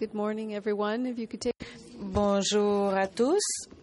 Good morning, everyone. If you could take... Bonjour à tous.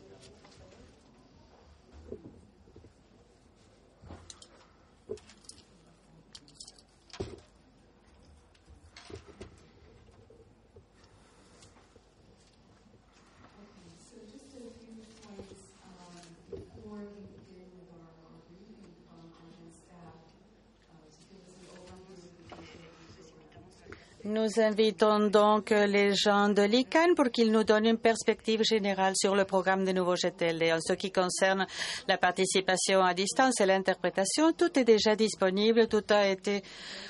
Nous invitons donc les gens de l'ICANN pour qu'ils nous donnent une perspective générale sur le programme de nouveau GTLD. En ce qui concerne la participation à distance et l'interprétation, tout est déjà disponible, tout a été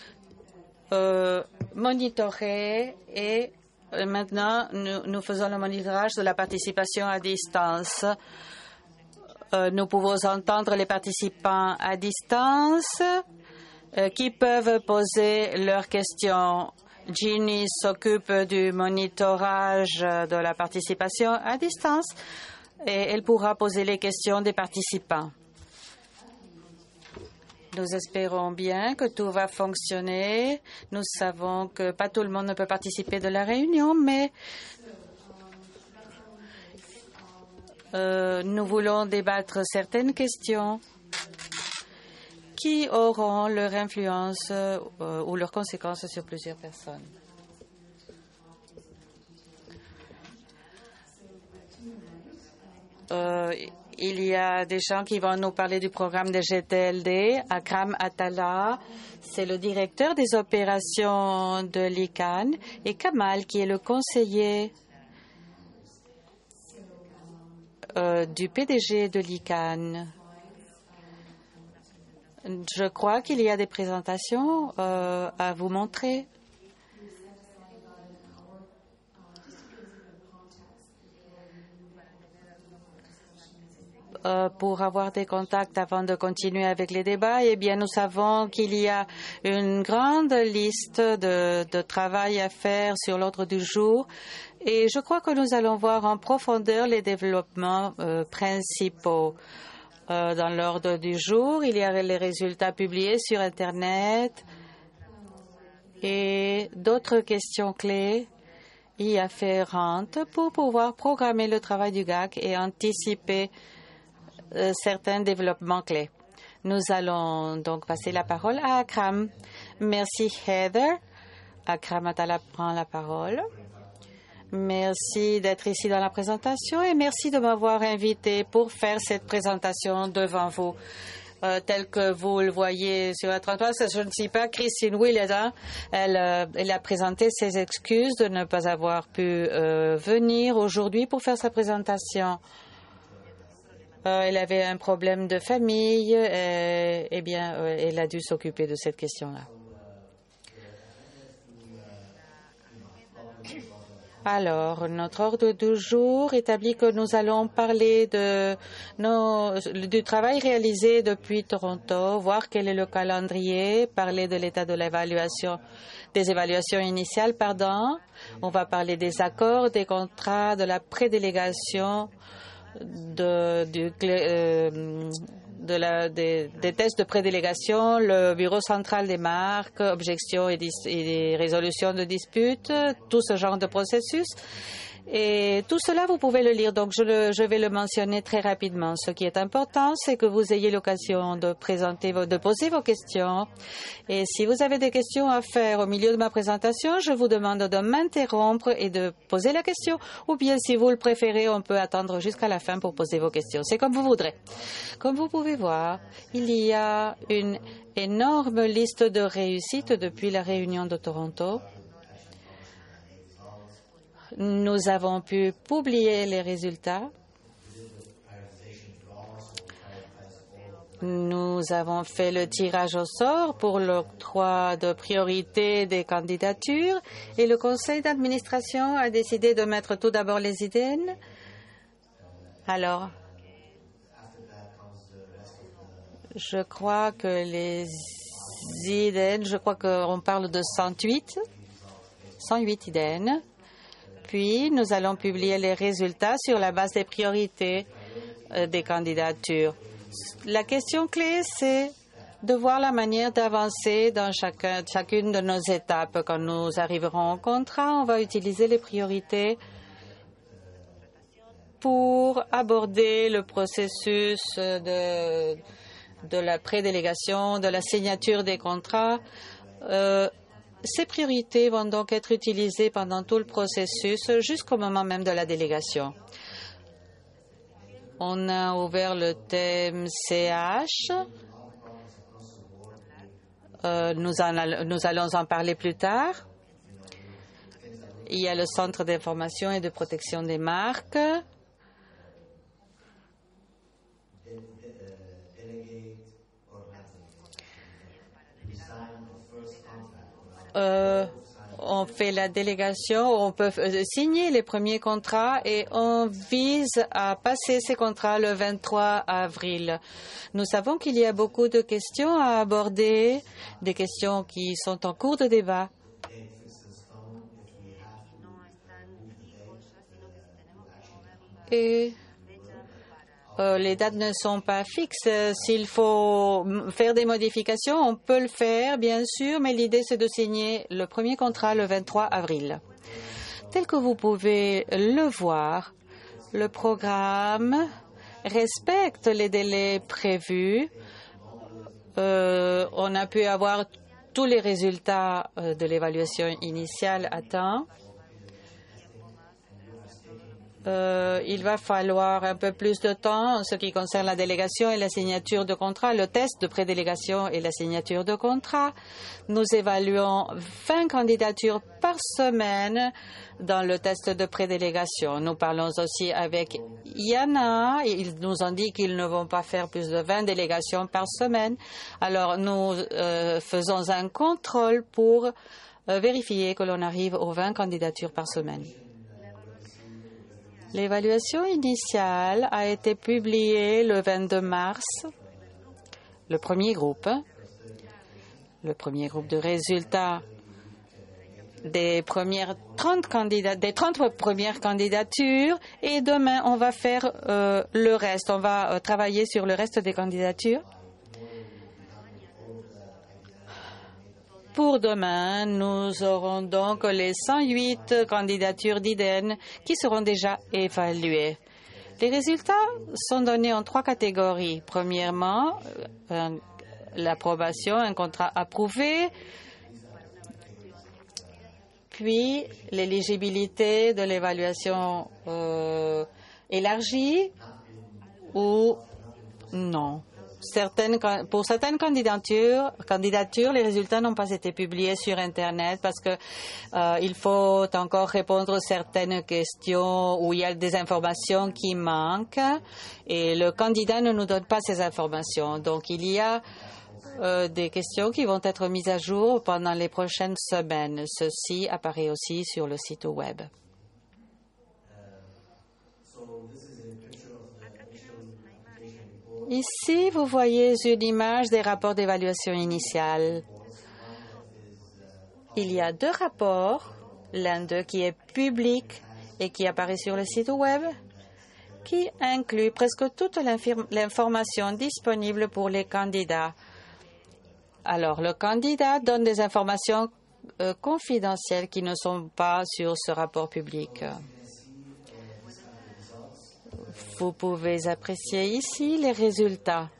monitoré et maintenant nous faisons le monitorage de la participation à distance. Nous pouvons entendre les participants à distance qui peuvent poser leurs questions. Ginny s'occupe du monitorage de la participation à distance et elle pourra poser les questions des participants. Nous espérons bien que tout va fonctionner. Nous savons que pas tout le monde ne peut participer de la réunion, mais nous voulons débattre certaines questions qui auront leur influence ou leurs conséquences sur plusieurs personnes. Il y a des gens qui vont nous parler du programme de GTLD. Akram Attallah, c'est le directeur des opérations de l'ICANN, et Kamal, qui est le conseiller du PDG de l'ICANN. Je crois qu'il y a des présentations à vous montrer. Pour avoir des contacts avant de continuer avec les débats, eh bien, nous savons qu'il y a une grande liste de travail à faire sur l'ordre du jour et je crois que nous allons voir en profondeur les développements principaux. Dans l'ordre du jour, il y a les résultats publiés sur Internet et d'autres questions clés y afférentes pour pouvoir programmer le travail du GAC et anticiper certains développements clés. Nous allons donc passer la parole à Akram. Merci Heather. Akram Attallah prend la parole. Merci d'être ici dans la présentation et merci de m'avoir invité pour faire cette présentation devant vous. Tel que vous le voyez sur la 33, je ne suis pas Christine Williams. Elle a présenté ses excuses de ne pas avoir pu venir aujourd'hui pour faire sa présentation. Elle avait un problème de famille et eh bien, elle a dû s'occuper de cette question-là. Alors, notre ordre du jour établit que nous allons parler du travail réalisé depuis Toronto, voir quel est le calendrier, parler de l'état de l'évaluation, des évaluations initiales, On va parler des accords, des contrats, de la prédélégation, des tests de prédélégation, le bureau central des marques, objections et résolutions de disputes, tout ce genre de processus. Et tout cela, vous pouvez le lire. Donc, je vais le mentionner très rapidement. Ce qui est important, c'est que vous ayez l'occasion de poser vos questions. Et si vous avez des questions à faire au milieu de ma présentation, je vous demande de m'interrompre et de poser la question. Ou bien, si vous le préférez, on peut attendre jusqu'à la fin pour poser vos questions. C'est comme vous voudrez. Comme vous pouvez voir, il y a une énorme liste de réussites depuis la réunion de Toronto. Nous avons pu publier les résultats. Nous avons fait le tirage au sort pour l'octroi de priorité des candidatures et le conseil d'administration a décidé de mettre tout d'abord les IDN. Alors, je crois que les IDN, je crois qu'on parle de 108 IDN. Puis, nous allons publier les résultats sur la base des priorités des candidatures. La question clé, c'est de voir la manière d'avancer dans chacune de nos étapes. Quand nous arriverons au contrat, on va utiliser les priorités pour aborder le processus de la prédélégation, de la signature des contrats. Ces priorités vont donc être utilisées pendant tout le processus jusqu'au moment même de la délégation. On a ouvert le thème CH. Nous allons en parler plus tard. Il y a le Centre d'information et de protection des marques. On fait la délégation, on peut signer les premiers contrats et on vise à passer ces contrats le 23 avril. Nous savons qu'il y a beaucoup de questions à aborder, des questions qui sont en cours de débat. Et les dates ne sont pas fixes. S'il faut faire des modifications, on peut le faire, bien sûr, mais l'idée, c'est de signer le premier contrat le 23 avril. Tel que vous pouvez le voir, le programme respecte les délais prévus. On a pu avoir tous les résultats de l'évaluation initiale à temps. Il va falloir un peu plus de temps en ce qui concerne la délégation et la signature de contrat, le test de prédélégation et la signature de contrat. Nous évaluons 20 candidatures par semaine dans le test de prédélégation. Nous parlons aussi avec IANA. Ils nous ont dit qu'ils ne vont pas faire plus de 20 délégations par semaine. Alors, nous faisons un contrôle pour vérifier que l'on arrive aux 20 candidatures par semaine. L'évaluation initiale a été publiée le 22 mars. Le premier groupe de résultats des 30 premières candidatures. Et demain, on va faire le reste. On va travailler sur le reste des candidatures. Pour demain, nous aurons donc les 108 candidatures d'IDEN qui seront déjà évaluées. Les résultats sont donnés en 3 catégories. Premièrement, l'approbation, un contrat approuvé, puis l'éligibilité de l'évaluation élargie ou non. Pour certaines candidatures, les résultats n'ont pas été publiés sur Internet parce que il faut encore répondre à certaines questions où il y a des informations qui manquent et le candidat ne nous donne pas ces informations. Donc, il y a des questions qui vont être mises à jour pendant les prochaines semaines. Ceci apparaît aussi sur le site web. Ici, vous voyez une image des rapports d'évaluation initiale. Il y a 2 rapports, l'un d'eux qui est public et qui apparaît sur le site web, qui inclut presque toute l'information disponible pour les candidats. Alors, le candidat donne des informations confidentielles qui ne sont pas sur ce rapport public. Vous pouvez apprécier ici les résultats.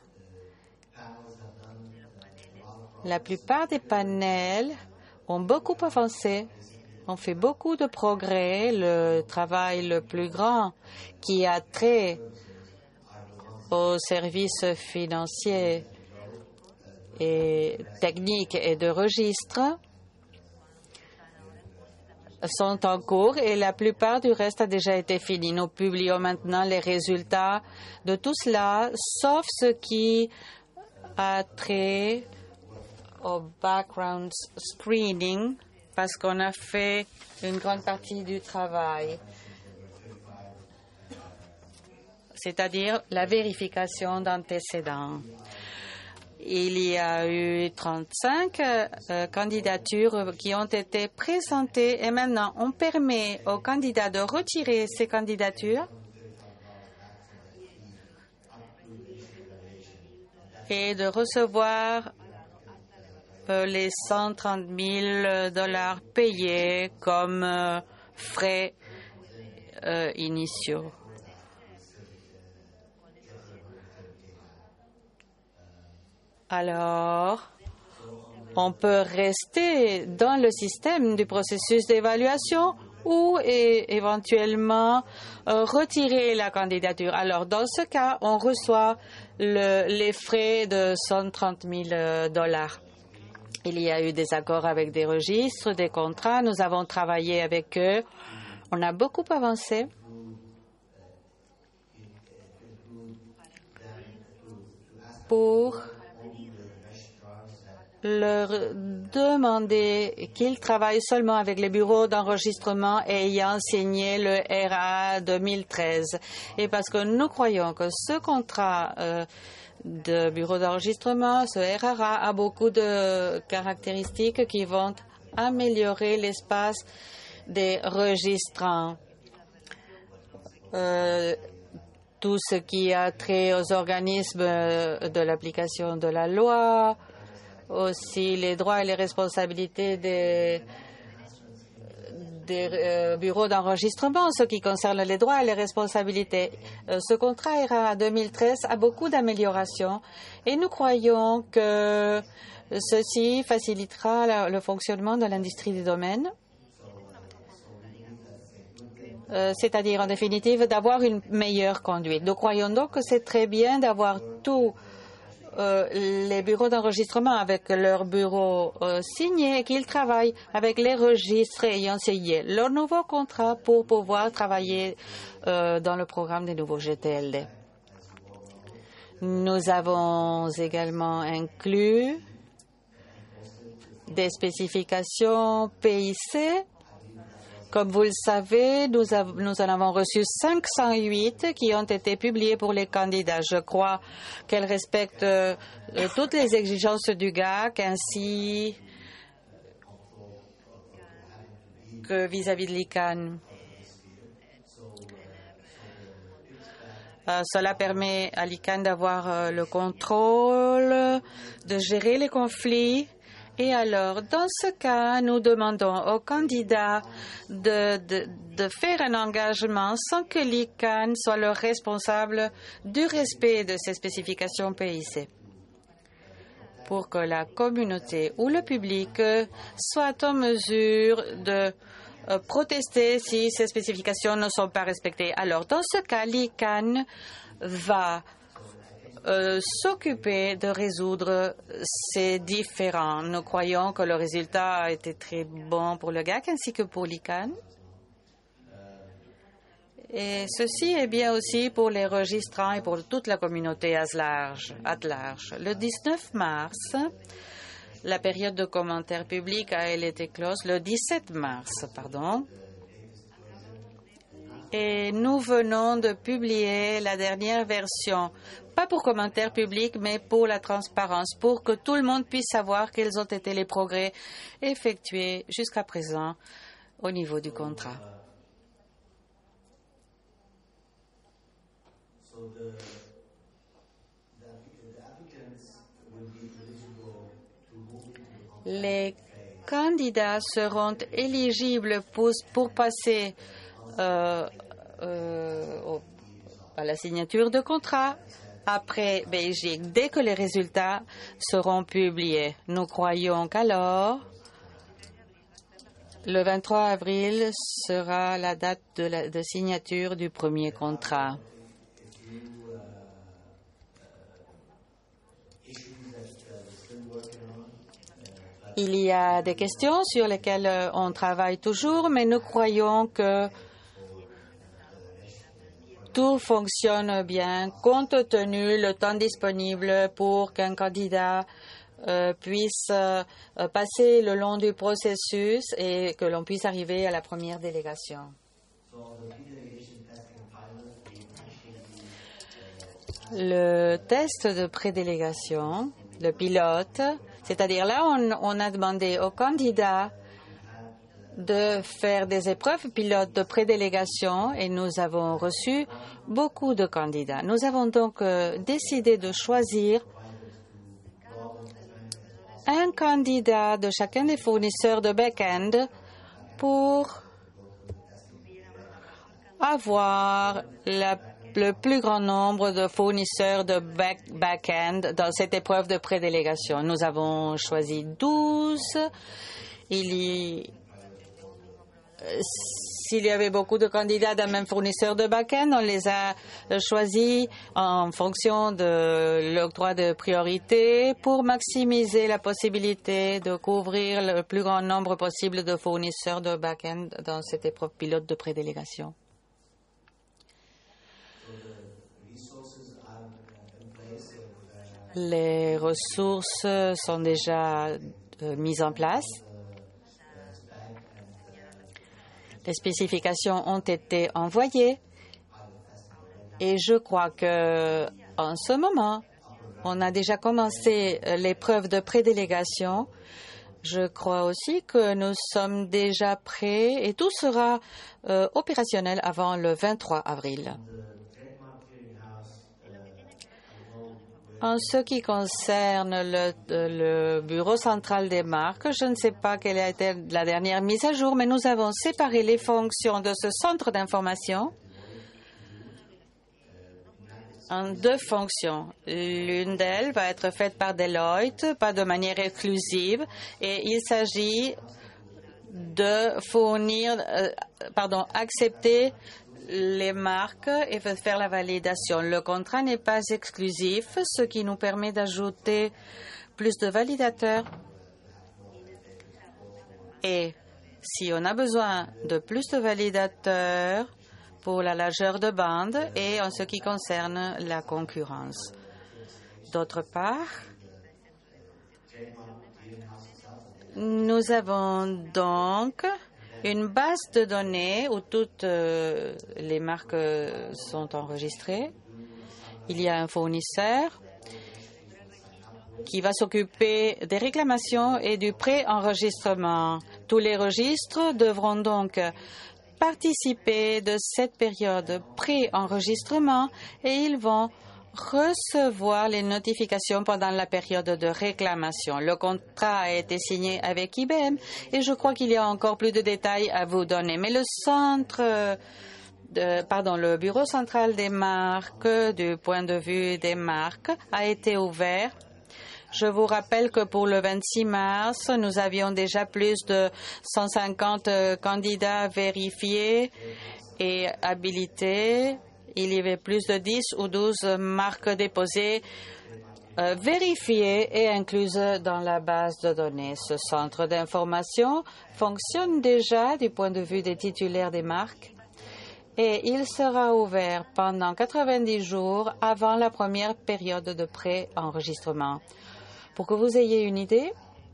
La plupart des panels ont beaucoup avancé, ont fait beaucoup de progrès. Le travail le plus grand qui a trait aux services financiers et techniques et de registre sont en cours et la plupart du reste a déjà été fini. Nous publions maintenant les résultats de tout cela, sauf ce qui a trait au background screening, parce qu'on a fait une grande partie du travail, c'est-à-dire la vérification d'antécédents. Il y a eu 35 candidatures qui ont été présentées et maintenant on permet aux candidats de retirer ces candidatures et de recevoir les 130 000 $ payés comme frais initiaux. Alors, on peut rester dans le système du processus d'évaluation ou éventuellement retirer la candidature. Alors, dans ce cas, on reçoit les frais de 130 000 $. Il y a eu des accords avec des registres, des contrats. Nous avons travaillé avec eux. On a beaucoup avancé. Pour leur demander qu'ils travaillent seulement avec les bureaux d'enregistrement ayant signé le RA 2013. Et parce que nous croyons que ce contrat de bureau d'enregistrement, ce RRA, a beaucoup de caractéristiques qui vont améliorer l'espace des registrants. Tout ce qui a trait aux organismes de l'application de la loi, aussi les droits et les responsabilités des bureaux d'enregistrement, ce qui concerne les droits et les responsabilités. Ce contrat RA 2013 a beaucoup d'améliorations et nous croyons que ceci facilitera le fonctionnement de l'industrie du domaine, c'est-à-dire en définitive d'avoir une meilleure conduite. Nous croyons donc que c'est très bien d'avoir tous les bureaux d'enregistrement avec leurs bureaux signés et qu'ils travaillent avec les registres ayant signé leur nouveau contrat pour pouvoir travailler dans le programme des nouveaux GTLD. Nous avons également inclus des spécifications PIC. Comme vous le savez, nous en avons reçu 508 qui ont été publiées pour les candidats. Je crois qu'elles respectent toutes les exigences du GAC ainsi que vis-à-vis de l'ICANN. Cela permet à l'ICANN d'avoir le contrôle, de gérer les conflits. Et alors, dans ce cas, nous demandons aux candidats de faire un engagement sans que l'ICANN soit le responsable du respect de ces spécifications PIC, pour que la communauté ou le public soit en mesure de protester si ces spécifications ne sont pas respectées. Alors, dans ce cas, l'ICANN va s'occuper de résoudre ces différends. Nous croyons que le résultat a été très bon pour le GAC ainsi que pour l'ICANN. Et ceci est bien aussi pour les registrants et pour toute la communauté at large. Le 19 mars, la période de commentaires publics a été close. Le 17 mars, pardon. Et nous venons de publier la dernière version, pas pour commentaires publics, mais pour la transparence, pour que tout le monde puisse savoir quels ont été les progrès effectués jusqu'à présent au niveau du contrat. Les candidats seront éligibles pour passer à la signature de contrat après Belgique, dès que les résultats seront publiés. Nous croyons qu'alors, le 23 avril sera la date de signature du premier contrat. Il y a des questions sur lesquelles on travaille toujours, mais nous croyons que tout fonctionne bien, compte tenu le temps disponible pour qu'un candidat puisse passer le long du processus et que l'on puisse arriver à la première délégation. Le test de prédélégation, le pilote, c'est-à-dire là, on a demandé aux candidats de faire des épreuves pilotes de prédélégation et nous avons reçu beaucoup de candidats. Nous avons donc décidé de choisir un candidat de chacun des fournisseurs de back-end pour avoir le plus grand nombre de fournisseurs de back-end dans cette épreuve de prédélégation. Nous avons choisi 12. S'il y avait beaucoup de candidats d'un même fournisseur de back-end, on les a choisis en fonction de l'octroi de priorité pour maximiser la possibilité de couvrir le plus grand nombre possible de fournisseurs de back-end dans cette épreuve pilote de prédélégation. Les ressources sont déjà mises en place. Les spécifications ont été envoyées et je crois que en ce moment, on a déjà commencé l'épreuve de prédélégation. Je crois aussi que nous sommes déjà prêts et tout sera opérationnel avant le 23 avril. En ce qui concerne le bureau central des marques, je ne sais pas quelle a été la dernière mise à jour, mais nous avons séparé les fonctions de ce centre d'information en deux fonctions. L'une d'elles va être faite par Deloitte, pas de manière exclusive, et il s'agit de accepter les marques et faire la validation. Le contrat n'est pas exclusif, ce qui nous permet d'ajouter plus de validateurs. Et si on a besoin de plus de validateurs pour la largeur de bande et en ce qui concerne la concurrence. D'autre part, nous avons donc une base de données où toutes les marques sont enregistrées. Il y a un fournisseur qui va s'occuper des réclamations et du pré-enregistrement. Tous les registres devront donc participer de cette période pré-enregistrement et ils vont recevoir les notifications pendant la période de réclamation. Le contrat a été signé avec IBM et je crois qu'il y a encore plus de détails à vous donner. Mais le bureau central des marques, du point de vue des marques, a été ouvert. Je vous rappelle que pour le 26 mars, nous avions déjà plus de 150 candidats vérifiés et habilités. Il y avait plus de 10 ou 12 marques déposées, vérifiées et incluses dans la base de données. Ce centre d'information fonctionne déjà du point de vue des titulaires des marques et il sera ouvert pendant 90 jours avant la première période de pré-enregistrement. Pour que vous ayez une idée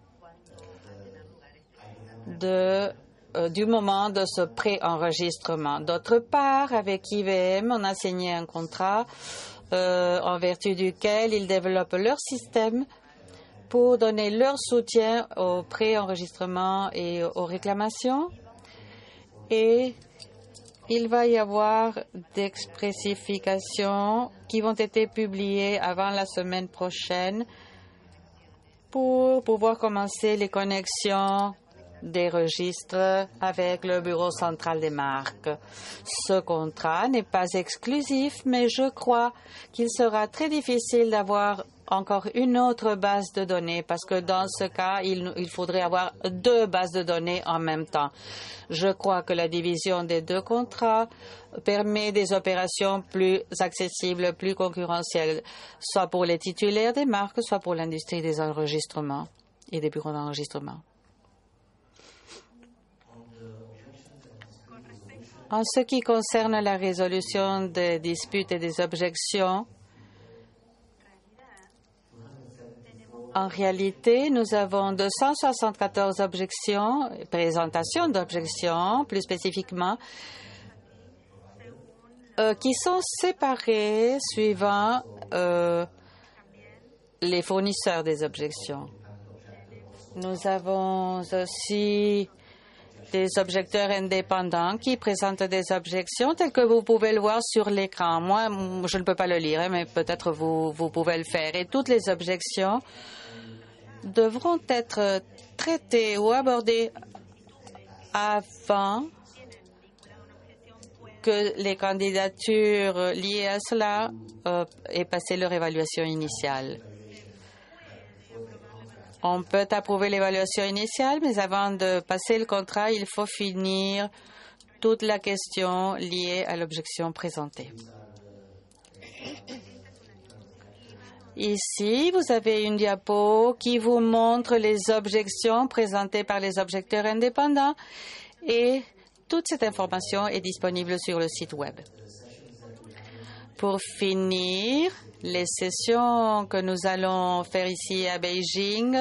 du moment de ce pré-enregistrement. D'autre part, avec IBM, on a signé un contrat en vertu duquel ils développent leur système pour donner leur soutien au pré-enregistrement et aux réclamations. Et il va y avoir des spécifications qui vont être publiées avant la semaine prochaine pour pouvoir commencer les connexions des registres avec le bureau central des marques. Ce contrat n'est pas exclusif, mais je crois qu'il sera très difficile d'avoir encore une autre base de données parce que dans ce cas, il faudrait avoir deux bases de données en même temps. Je crois que la division des deux contrats permet des opérations plus accessibles, plus concurrentielles, soit pour les titulaires des marques, soit pour l'industrie des enregistrements et des bureaux d'enregistrement. En ce qui concerne la résolution des disputes et des objections, en réalité, nous avons 274 objections, présentations d'objections, plus spécifiquement, qui sont séparées suivant les fournisseurs des objections. Nous avons aussi des objecteurs indépendants qui présentent des objections telles que vous pouvez le voir sur l'écran. Moi, je ne peux pas le lire, mais peut-être vous pouvez le faire. Et toutes les objections devront être traités ou abordés avant que les candidatures liées à cela aient passé leur évaluation initiale. On peut approuver l'évaluation initiale, mais avant de passer le contrat, il faut finir toute la question liée à l'objection présentée. Ici, vous avez une diapo qui vous montre les objections présentées par les objecteurs indépendants et toute cette information est disponible sur le site Web. Pour finir, les sessions que nous allons faire ici à Beijing,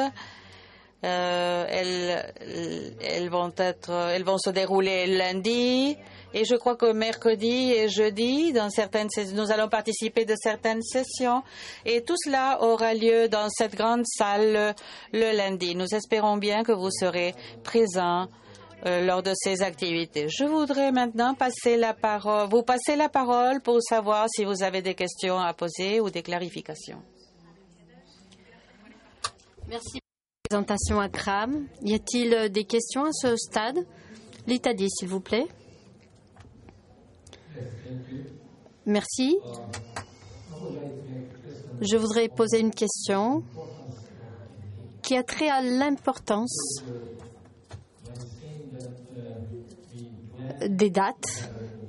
elles vont se dérouler lundi et je crois que mercredi et jeudi, nous allons participer de certaines sessions et tout cela aura lieu dans cette grande salle le lundi. Nous espérons bien que vous serez présents lors de ces activités. Je voudrais maintenant vous passer la parole pour savoir si vous avez des questions à poser ou des clarifications. Merci pour la présentation, Akram. Y a-t-il des questions à ce stade? L'Italie, s'il vous plaît. Merci. Je voudrais poser une question qui a trait à l'importance des dates,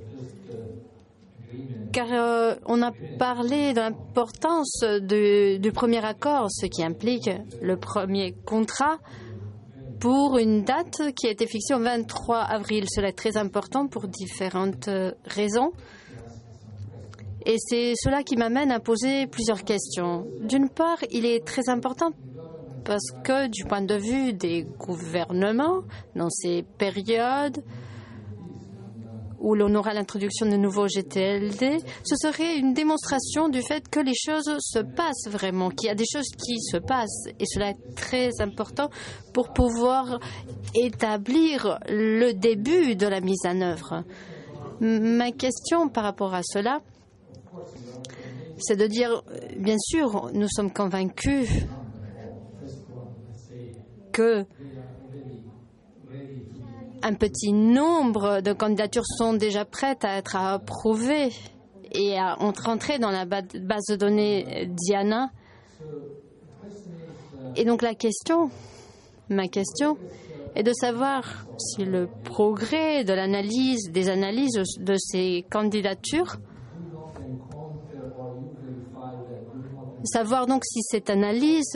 car on a parlé de l'importance du premier accord, ce qui implique le premier contrat pour une date qui a été fixée au 23 avril. Cela est très important pour différentes raisons. Et c'est cela qui m'amène à poser plusieurs questions. D'une part, il est très important parce que du point de vue des gouvernements, dans ces périodes où l'on aura l'introduction de nouveaux GTLD, ce serait une démonstration du fait que les choses se passent vraiment, qu'il y a des choses qui se passent. Et cela est très important pour pouvoir établir le début de la mise en œuvre. Ma question par rapport à cela, c'est de dire, bien sûr, nous sommes convaincus que un petit nombre de candidatures sont déjà prêtes à être approuvées et à rentrer dans la base de données Diana. Et donc ma question est de savoir si le progrès de l'analyse, des analyses de ces candidatures, savoir donc si cette analyse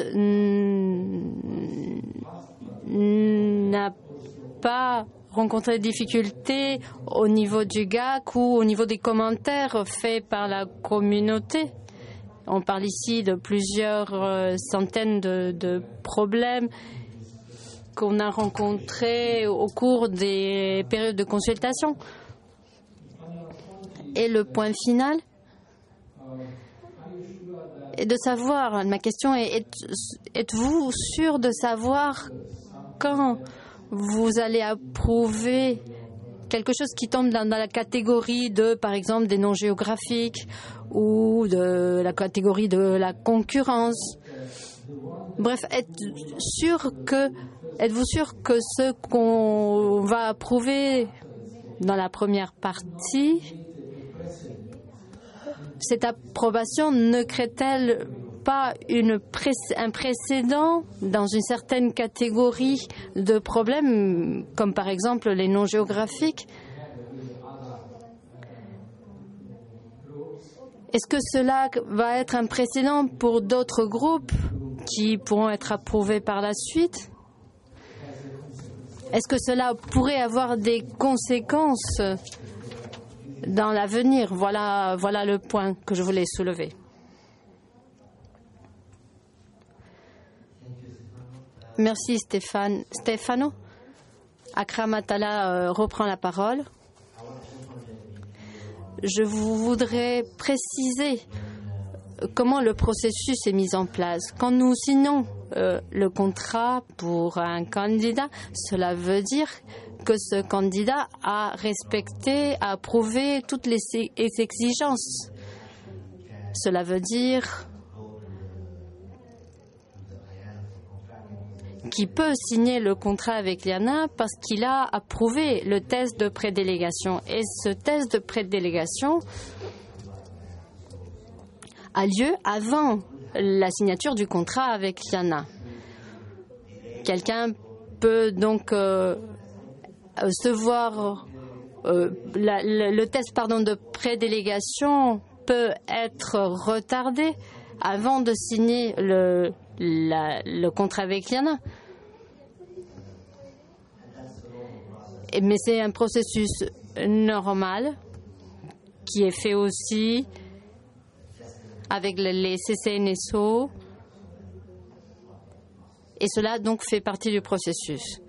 n'a pas rencontré des difficultés au niveau du GAC ou au niveau des commentaires faits par la communauté. On parle ici de plusieurs centaines de problèmes qu'on a rencontrés au cours des périodes de consultation. Et le point final est de savoir, ma question est, êtes-vous sûr de savoir quand vous allez approuver quelque chose qui tombe dans la catégorie de, par exemple, des noms géographiques ou de la catégorie de la concurrence? Bref, êtes-vous sûr que ce qu'on va approuver dans la première partie, cette approbation ne crée-t-elle pas un précédent dans une certaine catégorie de problèmes, comme par exemple les noms géographiques? Est-ce que cela va être un précédent pour d'autres groupes qui pourront être approuvés par la suite? Est-ce que cela pourrait avoir des conséquences dans l'avenir? Voilà le point que je voulais soulever. Merci Stefano. Akram Attallah reprend la parole. Je voudrais préciser comment le processus est mis en place. Quand nous signons le contrat pour un candidat, cela veut dire que ce candidat a approuvé toutes les exigences. Cela veut dire qui peut signer le contrat avec Liana parce qu'il a approuvé le test de prédélégation. Et ce test de prédélégation a lieu avant la signature du contrat avec Liana. Quelqu'un peut donc se voir... le test de prédélégation peut être retardé avant de signer le contrat avec Liana. Mais c'est un processus normal qui est fait aussi avec les CCNSO et cela donc fait partie du processus.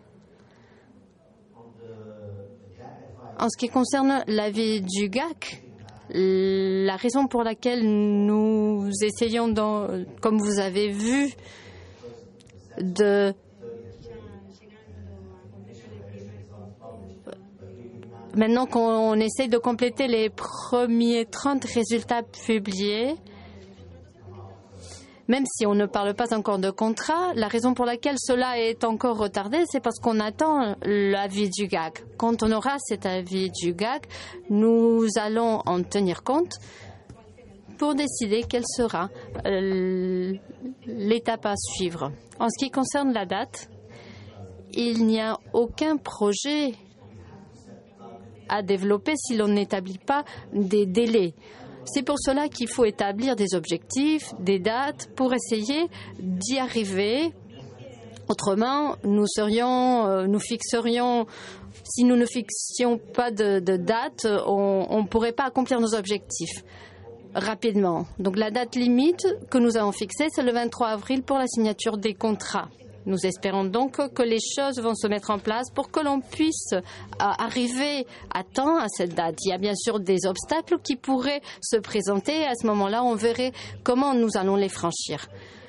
En ce qui concerne l'avis du GAC, la raison pour laquelle nous essayons, comme vous avez vu, maintenant qu'on essaye de compléter les premiers 30 résultats publiés, même si on ne parle pas encore de contrat, la raison pour laquelle cela est encore retardé, c'est parce qu'on attend l'avis du GAC. Quand on aura cet avis du GAC, nous allons en tenir compte pour décider quelle sera l'étape à suivre. En ce qui concerne la date, il n'y a aucun projet à développer si l'on n'établit pas des délais. C'est pour cela qu'il faut établir des objectifs, des dates, pour essayer d'y arriver. Autrement, si nous ne fixions pas de date, on ne pourrait pas accomplir nos objectifs rapidement. Donc la date limite que nous avons fixée, c'est le 23 avril pour la signature des contrats. Nous espérons donc que les choses vont se mettre en place pour que l'on puisse arriver à temps à cette date. Il y a bien sûr des obstacles qui pourraient se présenter. À ce moment-là, on verrait comment nous allons les franchir.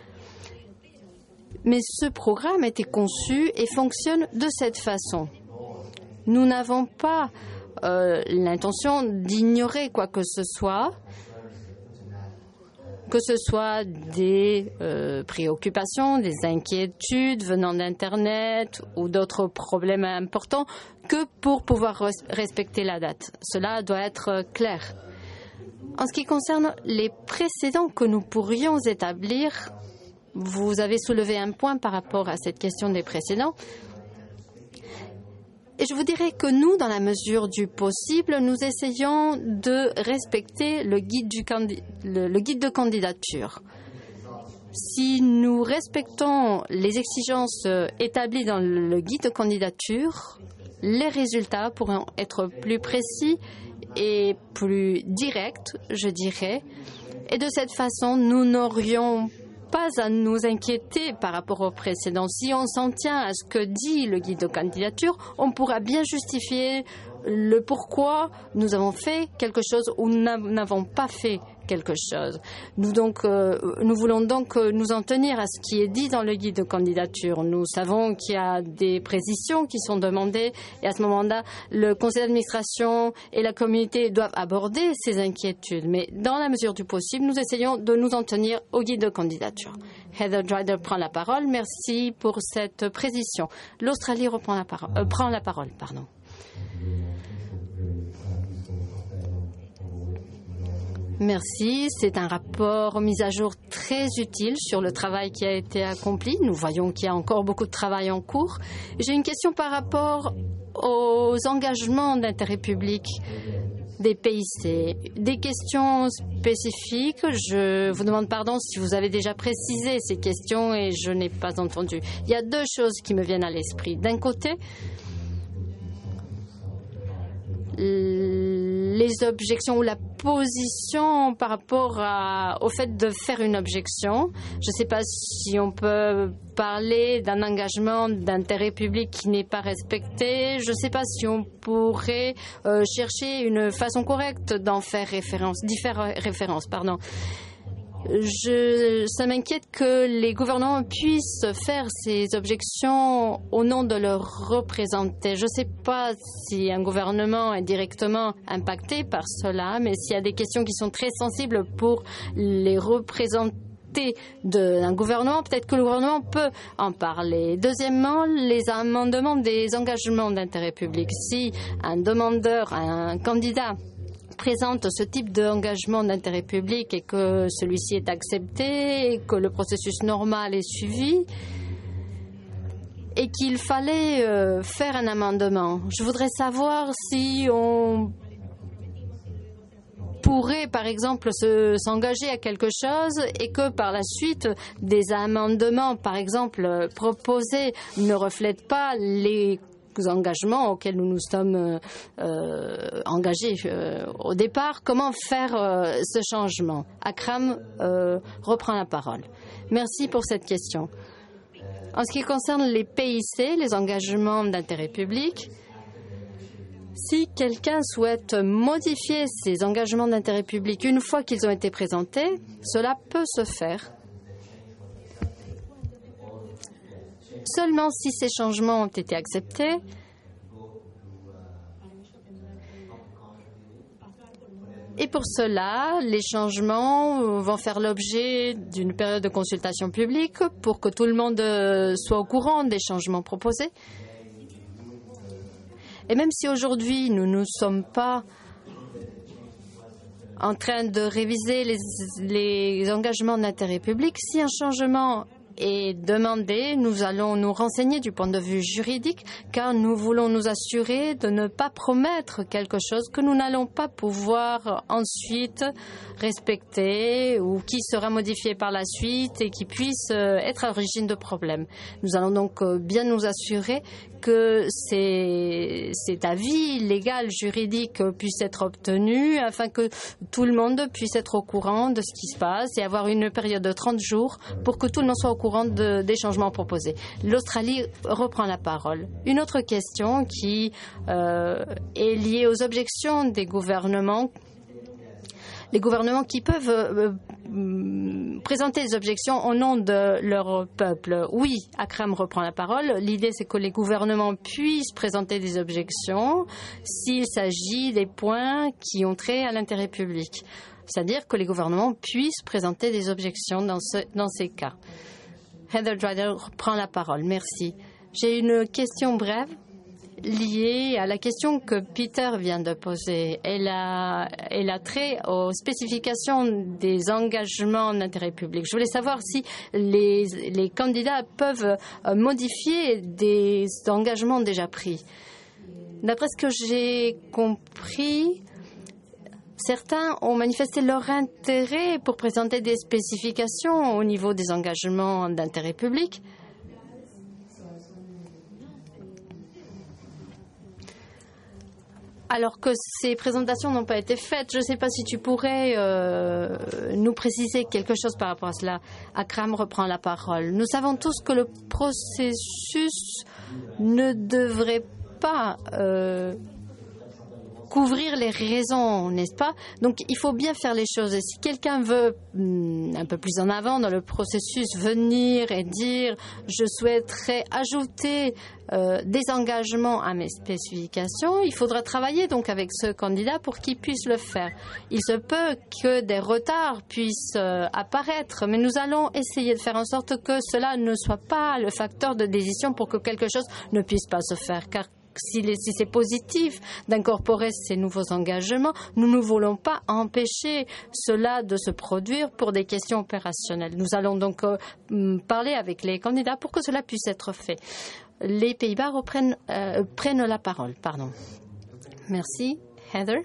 Mais ce programme a été conçu et fonctionne de cette façon. Nous n'avons pas l'intention d'ignorer quoi que ce soit des préoccupations, des inquiétudes venant d'Internet ou d'autres problèmes importants, que pour pouvoir respecter la date. Cela doit être clair. En ce qui concerne les précédents que nous pourrions établir, vous avez soulevé un point par rapport à cette question des précédents. Et je vous dirais que nous, dans la mesure du possible, nous essayons de respecter le guide de candidature. Si nous respectons les exigences établies dans le guide de candidature, les résultats pourront être plus précis et plus directs, je dirais. Et de cette façon, nous n'aurions pas à nous inquiéter par rapport au précédent. Si on s'en tient à ce que dit le guide de candidature, on pourra bien justifier le pourquoi nous avons fait quelque chose ou nous n'avons pas fait quelque chose. Nous voulons donc nous en tenir à ce qui est dit dans le guide de candidature. Nous savons qu'il y a des précisions qui sont demandées et à ce moment-là, le conseil d'administration et la communauté doivent aborder ces inquiétudes. Mais dans la mesure du possible, nous essayons de nous en tenir au guide de candidature. Heather Dryder prend la parole. Merci pour cette précision. L'Australie prend la parole. Merci. C'est un rapport mis à jour très utile sur le travail qui a été accompli. Nous voyons qu'il y a encore beaucoup de travail en cours. J'ai une question par rapport aux engagements d'intérêt public des PIC. Des questions spécifiques. Je vous demande pardon si vous avez déjà précisé ces questions et je n'ai pas entendu. Il y a deux choses qui me viennent à l'esprit. D'un côté, les objections ou la position par rapport au fait de faire une objection. Je ne sais pas si on peut parler d'un engagement d'intérêt public qui n'est pas respecté. Je ne sais pas si on pourrait chercher une façon correcte d'en faire référence, d'y faire référence. Ça m'inquiète que les gouvernements puissent faire ces objections au nom de leurs représentés. Je ne sais pas si un gouvernement est directement impacté par cela, mais s'il y a des questions qui sont très sensibles pour les représentants côté d'un gouvernement, peut-être que le gouvernement peut en parler. Deuxièmement, les amendements des engagements d'intérêt public. Si un demandeur, un candidat présente ce type d'engagement d'intérêt public et que celui-ci est accepté et que le processus normal est suivi et qu'il fallait faire un amendement. Je voudrais savoir si on pourrait, par exemple, s'engager à quelque chose et que par la suite, des amendements, par exemple, proposés ne reflètent pas les engagements auxquels nous nous sommes engagés au départ. Comment faire ce changement? Akram reprend la parole. Merci pour cette question. En ce qui concerne les PIC, les engagements d'intérêt public, si quelqu'un souhaite modifier ces engagements d'intérêt public une fois qu'ils ont été présentés, cela peut se faire. Seulement si ces changements ont été acceptés, et pour cela, les changements vont faire l'objet d'une période de consultation publique pour que tout le monde soit au courant des changements proposés. Et même si aujourd'hui nous ne sommes pas en train de réviser les engagements d'intérêt public, si un changement est demandé, nous allons nous renseigner du point de vue juridique, car nous voulons nous assurer de ne pas promettre quelque chose que nous n'allons pas pouvoir ensuite respecter ou qui sera modifié par la suite et qui puisse être à l'origine de problèmes. Nous allons donc bien nous assurer que cet avis légal, juridique puisse être obtenu afin que tout le monde puisse être au courant de ce qui se passe et avoir une période de 30 jours pour que tout le monde soit au courant des changements proposés. L'Australie reprend la parole. Une autre question qui est liée aux objections des gouvernements. Les gouvernements qui peuvent présenter des objections au nom de leur peuple. Oui, Akram reprend la parole. L'idée, c'est que les gouvernements puissent présenter des objections s'il s'agit des points qui ont trait à l'intérêt public. C'est-à-dire que les gouvernements puissent présenter des objections dans ces cas. Heather Dryder reprend la parole. Merci. J'ai une question brève liée à la question que Peter vient de poser. Elle a trait aux spécifications des engagements d'intérêt public. Je voulais savoir si les candidats peuvent modifier des engagements déjà pris. D'après ce que j'ai compris, certains ont manifesté leur intérêt pour présenter des spécifications au niveau des engagements d'intérêt public. Alors que ces présentations n'ont pas été faites, je ne sais pas si tu pourrais nous préciser quelque chose par rapport à cela. Akram reprend la parole. Nous savons tous que le processus ne devrait pas couvrir les raisons, n'est-ce pas? Donc, il faut bien faire les choses. Et si quelqu'un veut, un peu plus en avant dans le processus, venir et dire « je souhaiterais ajouter des engagements à mes spécifications », il faudra travailler donc avec ce candidat pour qu'il puisse le faire. Il se peut que des retards puissent apparaître, mais nous allons essayer de faire en sorte que cela ne soit pas le facteur de décision pour que quelque chose ne puisse pas se faire. Car si c'est positif d'incorporer ces nouveaux engagements, nous ne voulons pas empêcher cela de se produire pour des questions opérationnelles. Nous allons donc parler avec les candidats pour que cela puisse être fait. Les Pays-Bas prennent la parole. Pardon. Merci. Heather.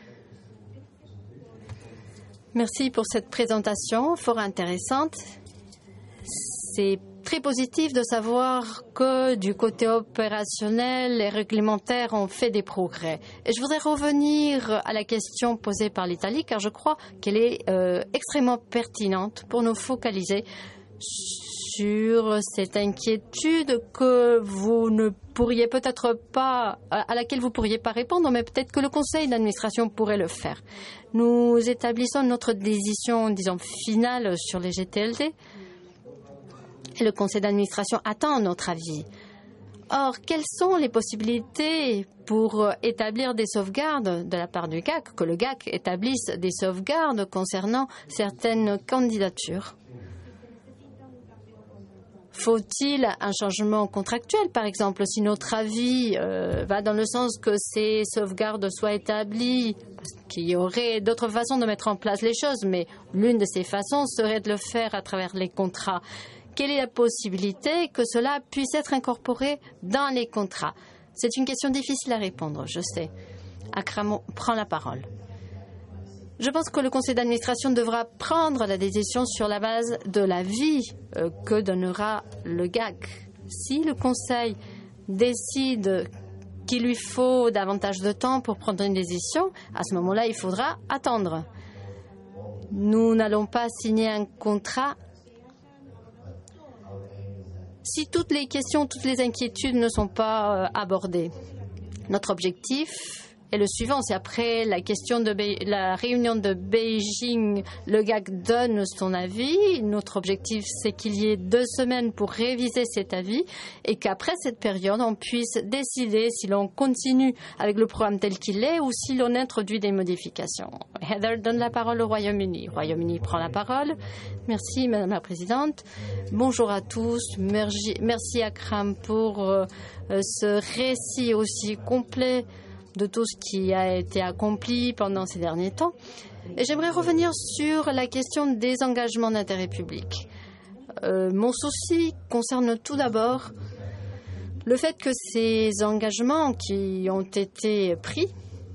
Merci pour cette présentation fort intéressante. C'est très positif de savoir que du côté opérationnel et réglementaire, on fait des progrès. Et je voudrais revenir à la question posée par l'Italie, car je crois qu'elle est extrêmement pertinente pour nous focaliser sur cette inquiétude que vous ne pourriez peut-être pas, à laquelle vous ne pourriez pas répondre, mais peut-être que le conseil d'administration pourrait le faire. Nous établissons notre décision, disons, finale sur les GTLD. Et le conseil d'administration attend notre avis. Or, quelles sont les possibilités pour établir des sauvegardes de la part du GAC, que le GAC établisse des sauvegardes concernant certaines candidatures? Faut-il un changement contractuel, par exemple, si notre avis va dans le sens que ces sauvegardes soient établies, parce qu'il y aurait d'autres façons de mettre en place les choses, mais l'une de ces façons serait de le faire à travers les contrats. Quelle est la possibilité que cela puisse être incorporé dans les contrats? C'est une question difficile à répondre, je sais. Akram prend la parole. Je pense que le conseil d'administration devra prendre la décision sur la base de l'avis que donnera le GAC. Si le conseil décide qu'il lui faut davantage de temps pour prendre une décision, à ce moment-là, il faudra attendre. Nous n'allons pas signer un contrat si toutes les questions, toutes les inquiétudes ne sont pas abordées. Notre objectif est le suivant. C'est après la question de la réunion de Beijing, le GAC donne son avis. Notre objectif, c'est qu'il y ait 2 semaines pour réviser cet avis et qu'après cette période, on puisse décider si l'on continue avec le programme tel qu'il est ou si l'on introduit des modifications. Heather donne la parole au Royaume-Uni. Royaume-Uni prend la parole. Merci, Madame la Présidente. Bonjour à tous. Merci Akram pour ce récit aussi complet de tout ce qui a été accompli pendant ces derniers temps. Et j'aimerais revenir sur la question des engagements d'intérêt public. Mon souci concerne tout d'abord le fait que ces engagements qui ont été pris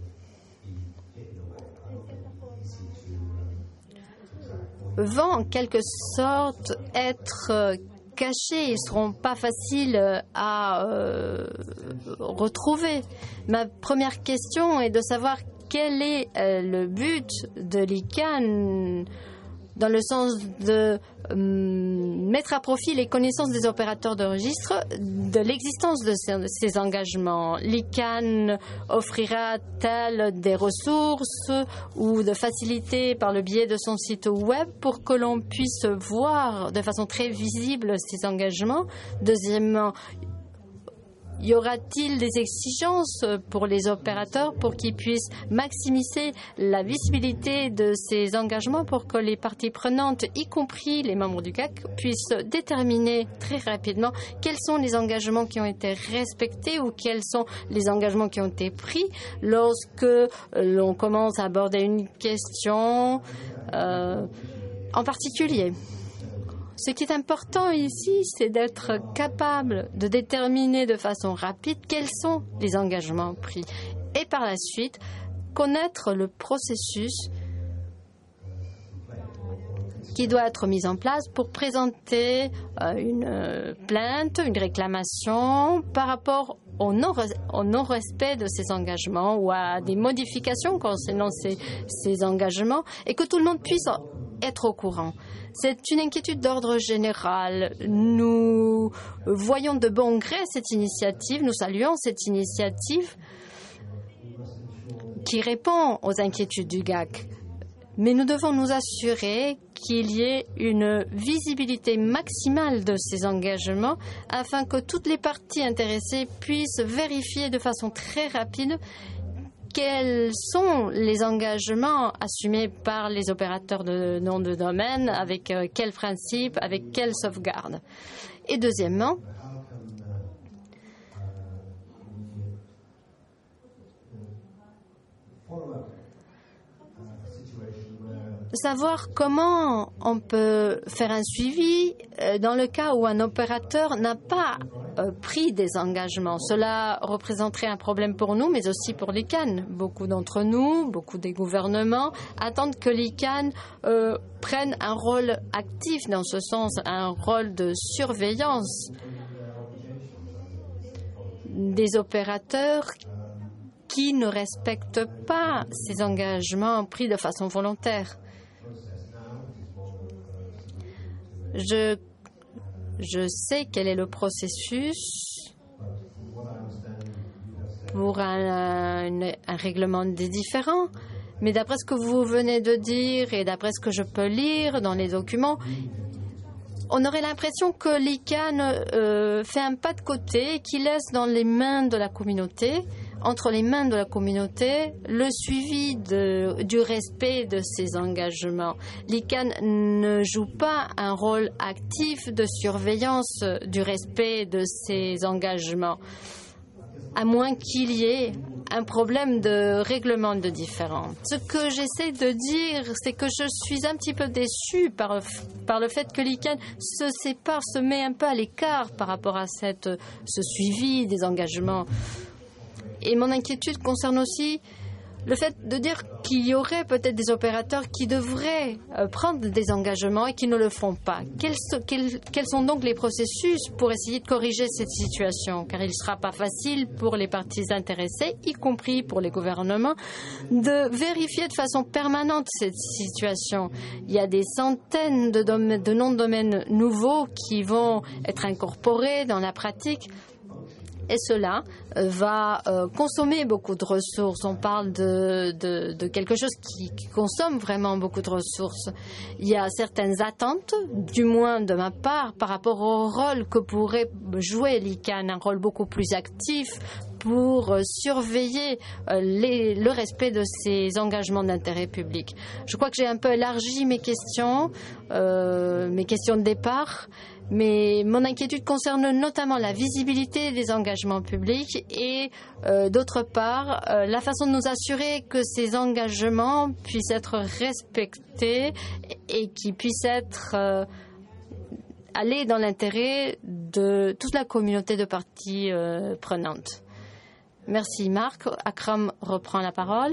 vont en quelque sorte être cachés, ils ne seront pas faciles à retrouver. Ma première question est de savoir quel est le but de l'ICANN dans le sens de mettre à profit les connaissances des opérateurs de registre de l'existence de ces engagements. L'ICANN offrira-t-elle des ressources ou de facilités par le biais de son site web pour que l'on puisse voir de façon très visible ces engagements? Deuxièmement, y aura-t-il des exigences pour les opérateurs pour qu'ils puissent maximiser la visibilité de ces engagements pour que les parties prenantes, y compris les membres du GAC, puissent déterminer très rapidement quels sont les engagements qui ont été respectés ou quels sont les engagements qui ont été pris lorsque l'on commence à aborder une question en particulier? Ce qui est important ici, c'est d'être capable de déterminer de façon rapide quels sont les engagements pris et par la suite connaître le processus qui doit être mis en place pour présenter une plainte, une réclamation par rapport au non-respect de ces engagements ou à des modifications concernant ces engagements et que tout le monde puisse être au courant. C'est une inquiétude d'ordre général. Nous voyons de bon gré cette initiative, nous saluons cette initiative qui répond aux inquiétudes du GAC. Mais nous devons nous assurer qu'il y ait une visibilité maximale de ces engagements afin que toutes les parties intéressées puissent vérifier de façon très rapide quels sont les engagements assumés par les opérateurs de nom de domaine, avec quels principes, avec quelles sauvegardes. Et deuxièmement, savoir comment on peut faire un suivi dans le cas où un opérateur n'a pas pris des engagements. Cela représenterait un problème pour nous, mais aussi pour l'ICANN. Beaucoup d'entre nous, beaucoup des gouvernements attendent que l'ICANN prenne un rôle actif dans ce sens, un rôle de surveillance des opérateurs qui ne respectent pas ces engagements pris de façon volontaire. Je sais quel est le processus pour un règlement des différends, mais d'après ce que vous venez de dire et d'après ce que je peux lire dans les documents, on aurait l'impression que l'ICANN fait un pas de côté, qu'il laisse dans les mains de la communauté entre les mains de la communauté le suivi du respect de ces engagements. L'ICANN ne joue pas un rôle actif de surveillance du respect de ces engagements, à moins qu'il y ait un problème de règlement de différends. Ce que j'essaie de dire, c'est que je suis un petit peu déçue par le fait que l'ICANN se sépare, se met un peu à l'écart par rapport à ce suivi des engagements. Et mon inquiétude concerne aussi le fait de dire qu'il y aurait peut-être des opérateurs qui devraient prendre des engagements et qui ne le font pas. Quels sont donc les processus pour essayer de corriger cette situation? Car il ne sera pas facile pour les parties intéressées, y compris pour les gouvernements, de vérifier de façon permanente cette situation. Il y a des centaines de noms de domaines nouveaux qui vont être incorporés dans la pratique. Et cela va consommer beaucoup de ressources. On parle de quelque chose qui consomme vraiment beaucoup de ressources. Il y a certaines attentes, du moins de ma part, par rapport au rôle que pourrait jouer l'ICANN, un rôle beaucoup plus actif pour surveiller le respect de ces engagements d'intérêt public. Je crois que j'ai un peu élargi mes questions de départ. Mais mon inquiétude concerne notamment la visibilité des engagements publics et, d'autre part, la façon de nous assurer que ces engagements puissent être respectés et qu'ils puissent aller dans l'intérêt de toute la communauté de parties prenantes. Merci Marc. Akram reprend la parole.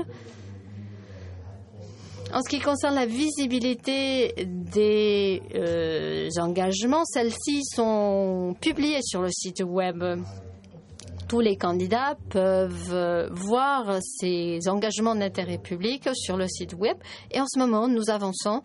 En ce qui concerne la visibilité des engagements, celles-ci sont publiées sur le site web. Tous les candidats peuvent voir ces engagements d'intérêt public sur le site web. Et en ce moment, nous avançons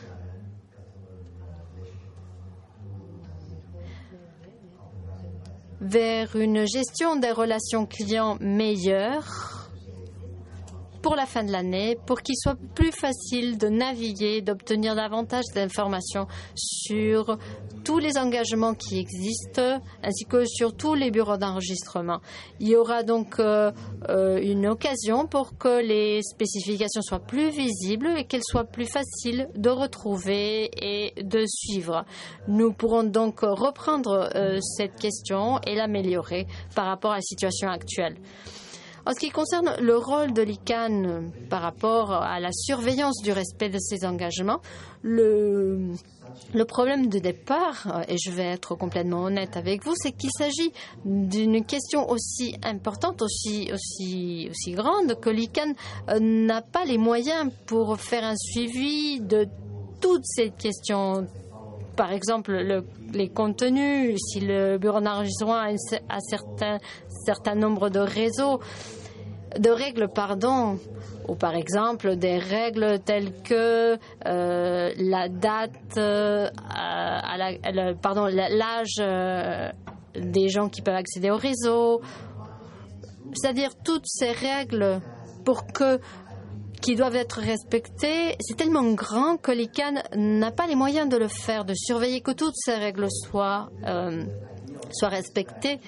vers une gestion des relations clients meilleure pour la fin de l'année, pour qu'il soit plus facile de naviguer, d'obtenir davantage d'informations sur tous les engagements qui existent, ainsi que sur tous les bureaux d'enregistrement. Il y aura donc une occasion pour que les spécifications soient plus visibles et qu'elles soient plus faciles de retrouver et de suivre. Nous pourrons donc reprendre cette question et l'améliorer par rapport à la situation actuelle. En ce qui concerne le rôle de l'ICANN par rapport à la surveillance du respect de ces engagements, le problème de départ, et je vais être complètement honnête avec vous, c'est qu'il s'agit d'une question aussi importante, aussi grande, que l'ICANN n'a pas les moyens pour faire un suivi de toutes ces questions. Par exemple, les contenus, si le bureau d'enregistrement a un certain nombre de règles, ou par exemple des règles telles que la date, l'âge des gens qui peuvent accéder au réseau, c'est-à-dire toutes ces règles qui doivent être respectées, c'est tellement grand que l'ICANN n'a pas les moyens de le faire, de surveiller que toutes ces règles soient respectées.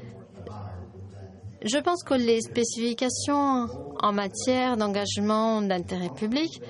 Je pense que les spécifications en matière d'engagement d'intérêt public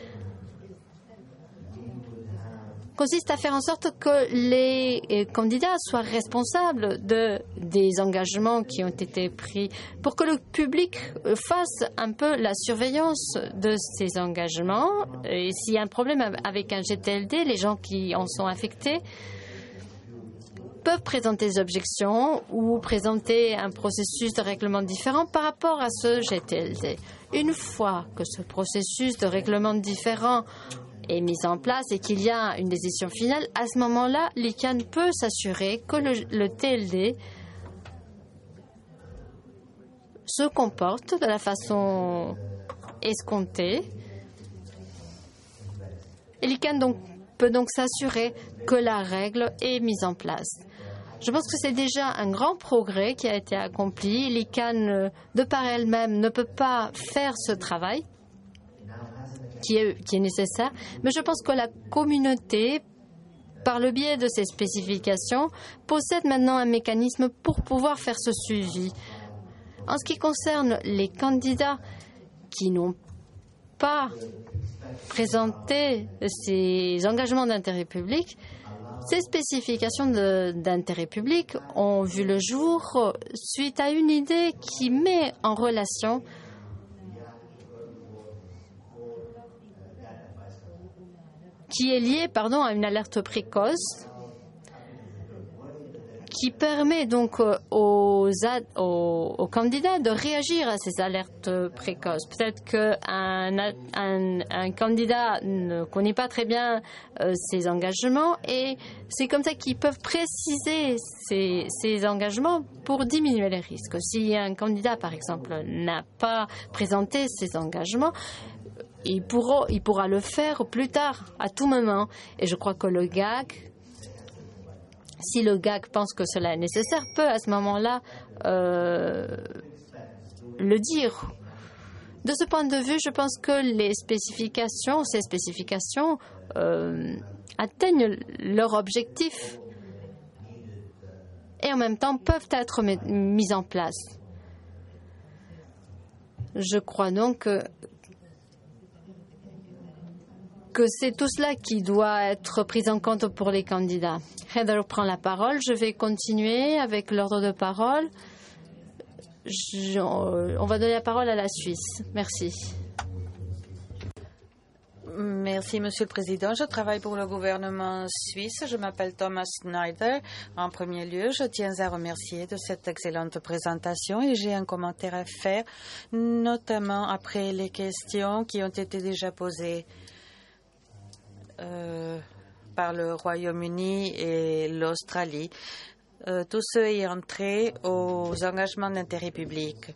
consistent à faire en sorte que les candidats soient responsables des engagements qui ont été pris, pour que le public fasse un peu la surveillance de ces engagements. Et s'il y a un problème avec un GTLD, les gens qui en sont affectés peuvent présenter des objections ou présenter un processus de règlement différent par rapport à ce GTLD. Une fois que ce processus de règlement différent est mis en place et qu'il y a une décision finale, à ce moment-là, l'ICANN peut s'assurer que le TLD se comporte de la façon escomptée. Et l'ICANN peut donc s'assurer que la règle est mise en place. Je pense que c'est déjà un grand progrès qui a été accompli. L'ICANN, de par elle-même, ne peut pas faire ce travail qui est nécessaire, mais je pense que la communauté, par le biais de ces spécifications, possède maintenant un mécanisme pour pouvoir faire ce suivi. En ce qui concerne les candidats qui n'ont pas présenté ces engagements d'intérêt public, ces spécifications d'intérêt public ont vu le jour suite à une idée qui met en relation qui est liée à une alerte précoce qui permet donc aux candidats de réagir à ces alertes précoces. Peut-être qu'un candidat ne connaît pas très bien ses engagements et c'est comme ça qu'ils peuvent préciser ces engagements pour diminuer les risques. Si un candidat, par exemple, n'a pas présenté ses engagements, il pourra le faire plus tard, à tout moment. Et je crois que le GAC, si le GAC pense que cela est nécessaire, peut à ce moment-là le dire. De ce point de vue, je pense que ces spécifications atteignent leur objectif et en même temps peuvent être mises en place. Je crois donc que c'est tout cela qui doit être pris en compte pour les candidats. Heather prend la parole. Je vais continuer avec l'ordre de parole. On va donner la parole à la Suisse. Merci. Merci, Monsieur le Président. Je travaille pour le gouvernement suisse. Je m'appelle Thomas Schneider. En premier lieu, je tiens à remercier de cette excellente présentation et j'ai un commentaire à faire, notamment après les questions qui ont été déjà posées par le Royaume-Uni et l'Australie, tous ceux ayant trait aux engagements d'intérêt public.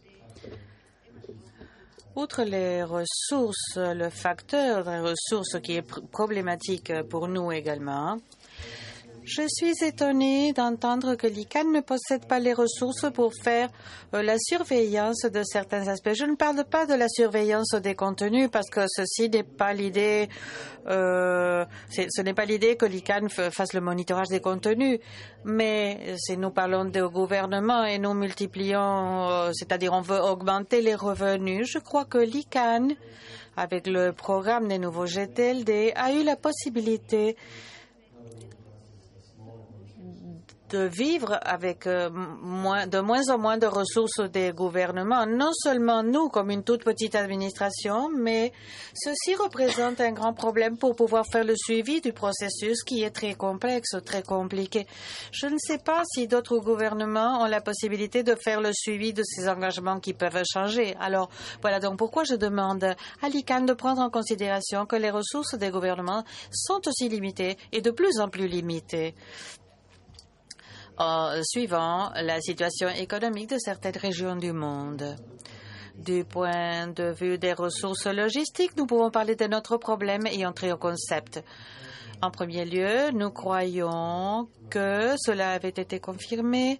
Outre les ressources, le facteur des ressources qui est problématique pour nous également, je suis étonnée d'entendre que l'ICANN ne possède pas les ressources pour faire la surveillance de certains aspects. Je ne parle pas de la surveillance des contenus parce que ceci n'est pas l'idée. Ce n'est pas l'idée que l'ICANN fasse le monitorage des contenus, mais si nous parlons de gouvernement et nous multiplions, c'est-à-dire on veut augmenter les revenus, je crois que l'ICANN, avec le programme des nouveaux GTLD, a eu la possibilité de vivre avec de moins en moins de ressources des gouvernements. Non seulement nous, comme une toute petite administration, mais ceci représente un grand problème pour pouvoir faire le suivi du processus qui est très complexe, très compliqué. Je ne sais pas si d'autres gouvernements ont la possibilité de faire le suivi de ces engagements qui peuvent changer. Alors, voilà donc pourquoi je demande à l'ICANN de prendre en considération que les ressources des gouvernements sont aussi limitées et de plus en plus limitées, suivant la situation économique de certaines régions du monde. Du point de vue des ressources logistiques, nous pouvons parler de notre problème et entrer au concept. En premier lieu, nous croyons que cela avait été confirmé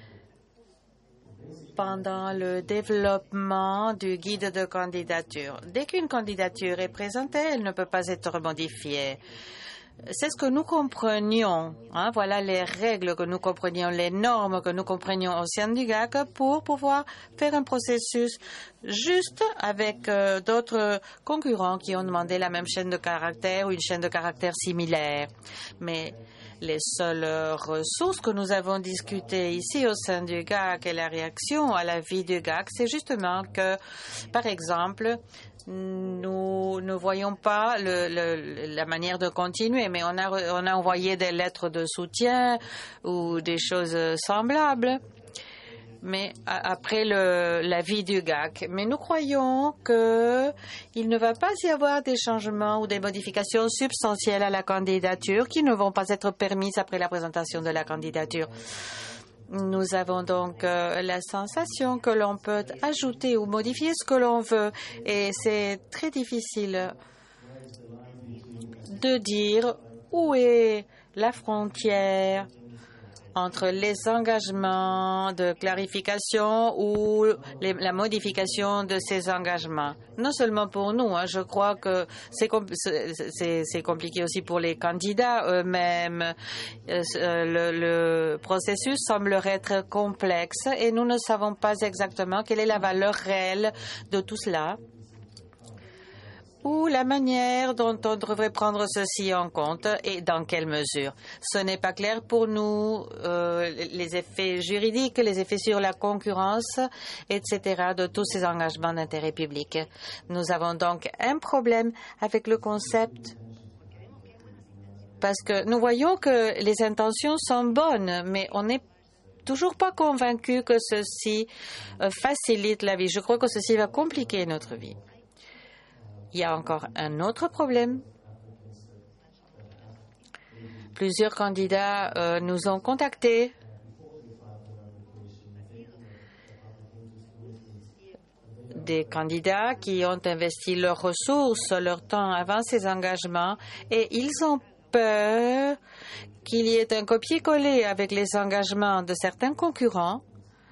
pendant le développement du guide de candidature. Dès qu'une candidature est présentée, elle ne peut pas être modifiée. C'est ce que nous comprenions. Voilà les règles que nous comprenions, les normes que nous comprenions au sein du GAC pour pouvoir faire un processus juste avec d'autres concurrents qui ont demandé la même chaîne de caractères ou une chaîne de caractères similaire. Mais les seules ressources que nous avons discutées ici au sein du GAC et la réaction à la vie du GAC, c'est justement que, par exemple, nous ne voyons pas la manière de continuer, mais on a envoyé des lettres de soutien ou des choses semblables. Mais après l'avis du GAC. Mais nous croyons qu'il ne va pas y avoir des changements ou des modifications substantielles à la candidature qui ne vont pas être permises après la présentation de la candidature. Nous avons donc la sensation que l'on peut ajouter ou modifier ce que l'on veut et c'est très difficile de dire où est la frontière entre les engagements de clarification ou la modification de ces engagements. Non seulement pour nous, je crois que c'est compliqué aussi pour les candidats eux-mêmes. Le processus semblerait être complexe et nous ne savons pas exactement quelle est la valeur réelle de tout cela, ou la manière dont on devrait prendre ceci en compte et dans quelle mesure. Ce n'est pas clair pour nous, les effets juridiques, les effets sur la concurrence, etc., de tous ces engagements d'intérêt public. Nous avons donc un problème avec le concept parce que nous voyons que les intentions sont bonnes, mais on n'est toujours pas convaincu que ceci facilite la vie. Je crois que ceci va compliquer notre vie. Il y a encore un autre problème. Plusieurs candidats nous ont contactés des candidats qui ont investi leurs ressources, leur temps avant ces engagements, et ils ont peur qu'il y ait un copier-coller avec les engagements de certains concurrents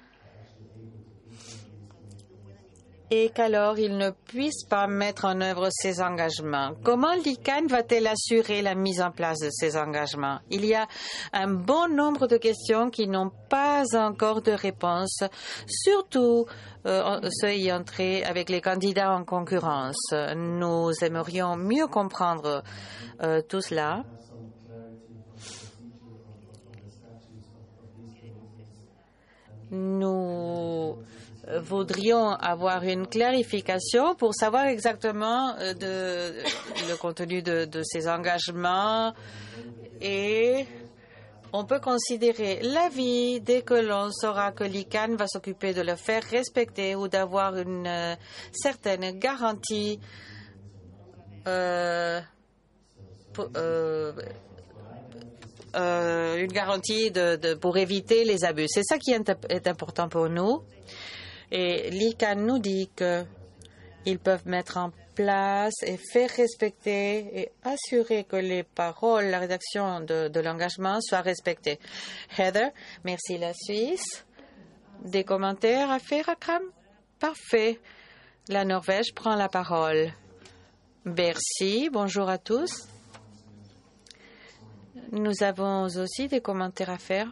et qu'alors ils ne puissent pas mettre en œuvre ces engagements. Comment l'ICANN va-t-elle assurer la mise en place de ces engagements? Il y a un bon nombre de questions qui n'ont pas encore de réponse, surtout ceux ayant trait avec les candidats en concurrence. Nous aimerions mieux comprendre tout cela. Nous voudrions avoir une clarification pour savoir exactement le contenu de ces engagements, et on peut considérer l'avis dès que l'on saura que l'ICANN va s'occuper de le faire respecter ou d'avoir une certaine garantie pour éviter les abus. C'est ça qui est important pour nous. Et l'ICANN nous dit qu'ils peuvent mettre en place et faire respecter et assurer que les paroles, la rédaction de l'engagement soient respectées. Heather, merci. La Suisse. Des commentaires à faire, Akram? Parfait. La Norvège prend la parole. Merci. Bonjour à tous. Nous avons aussi des commentaires à faire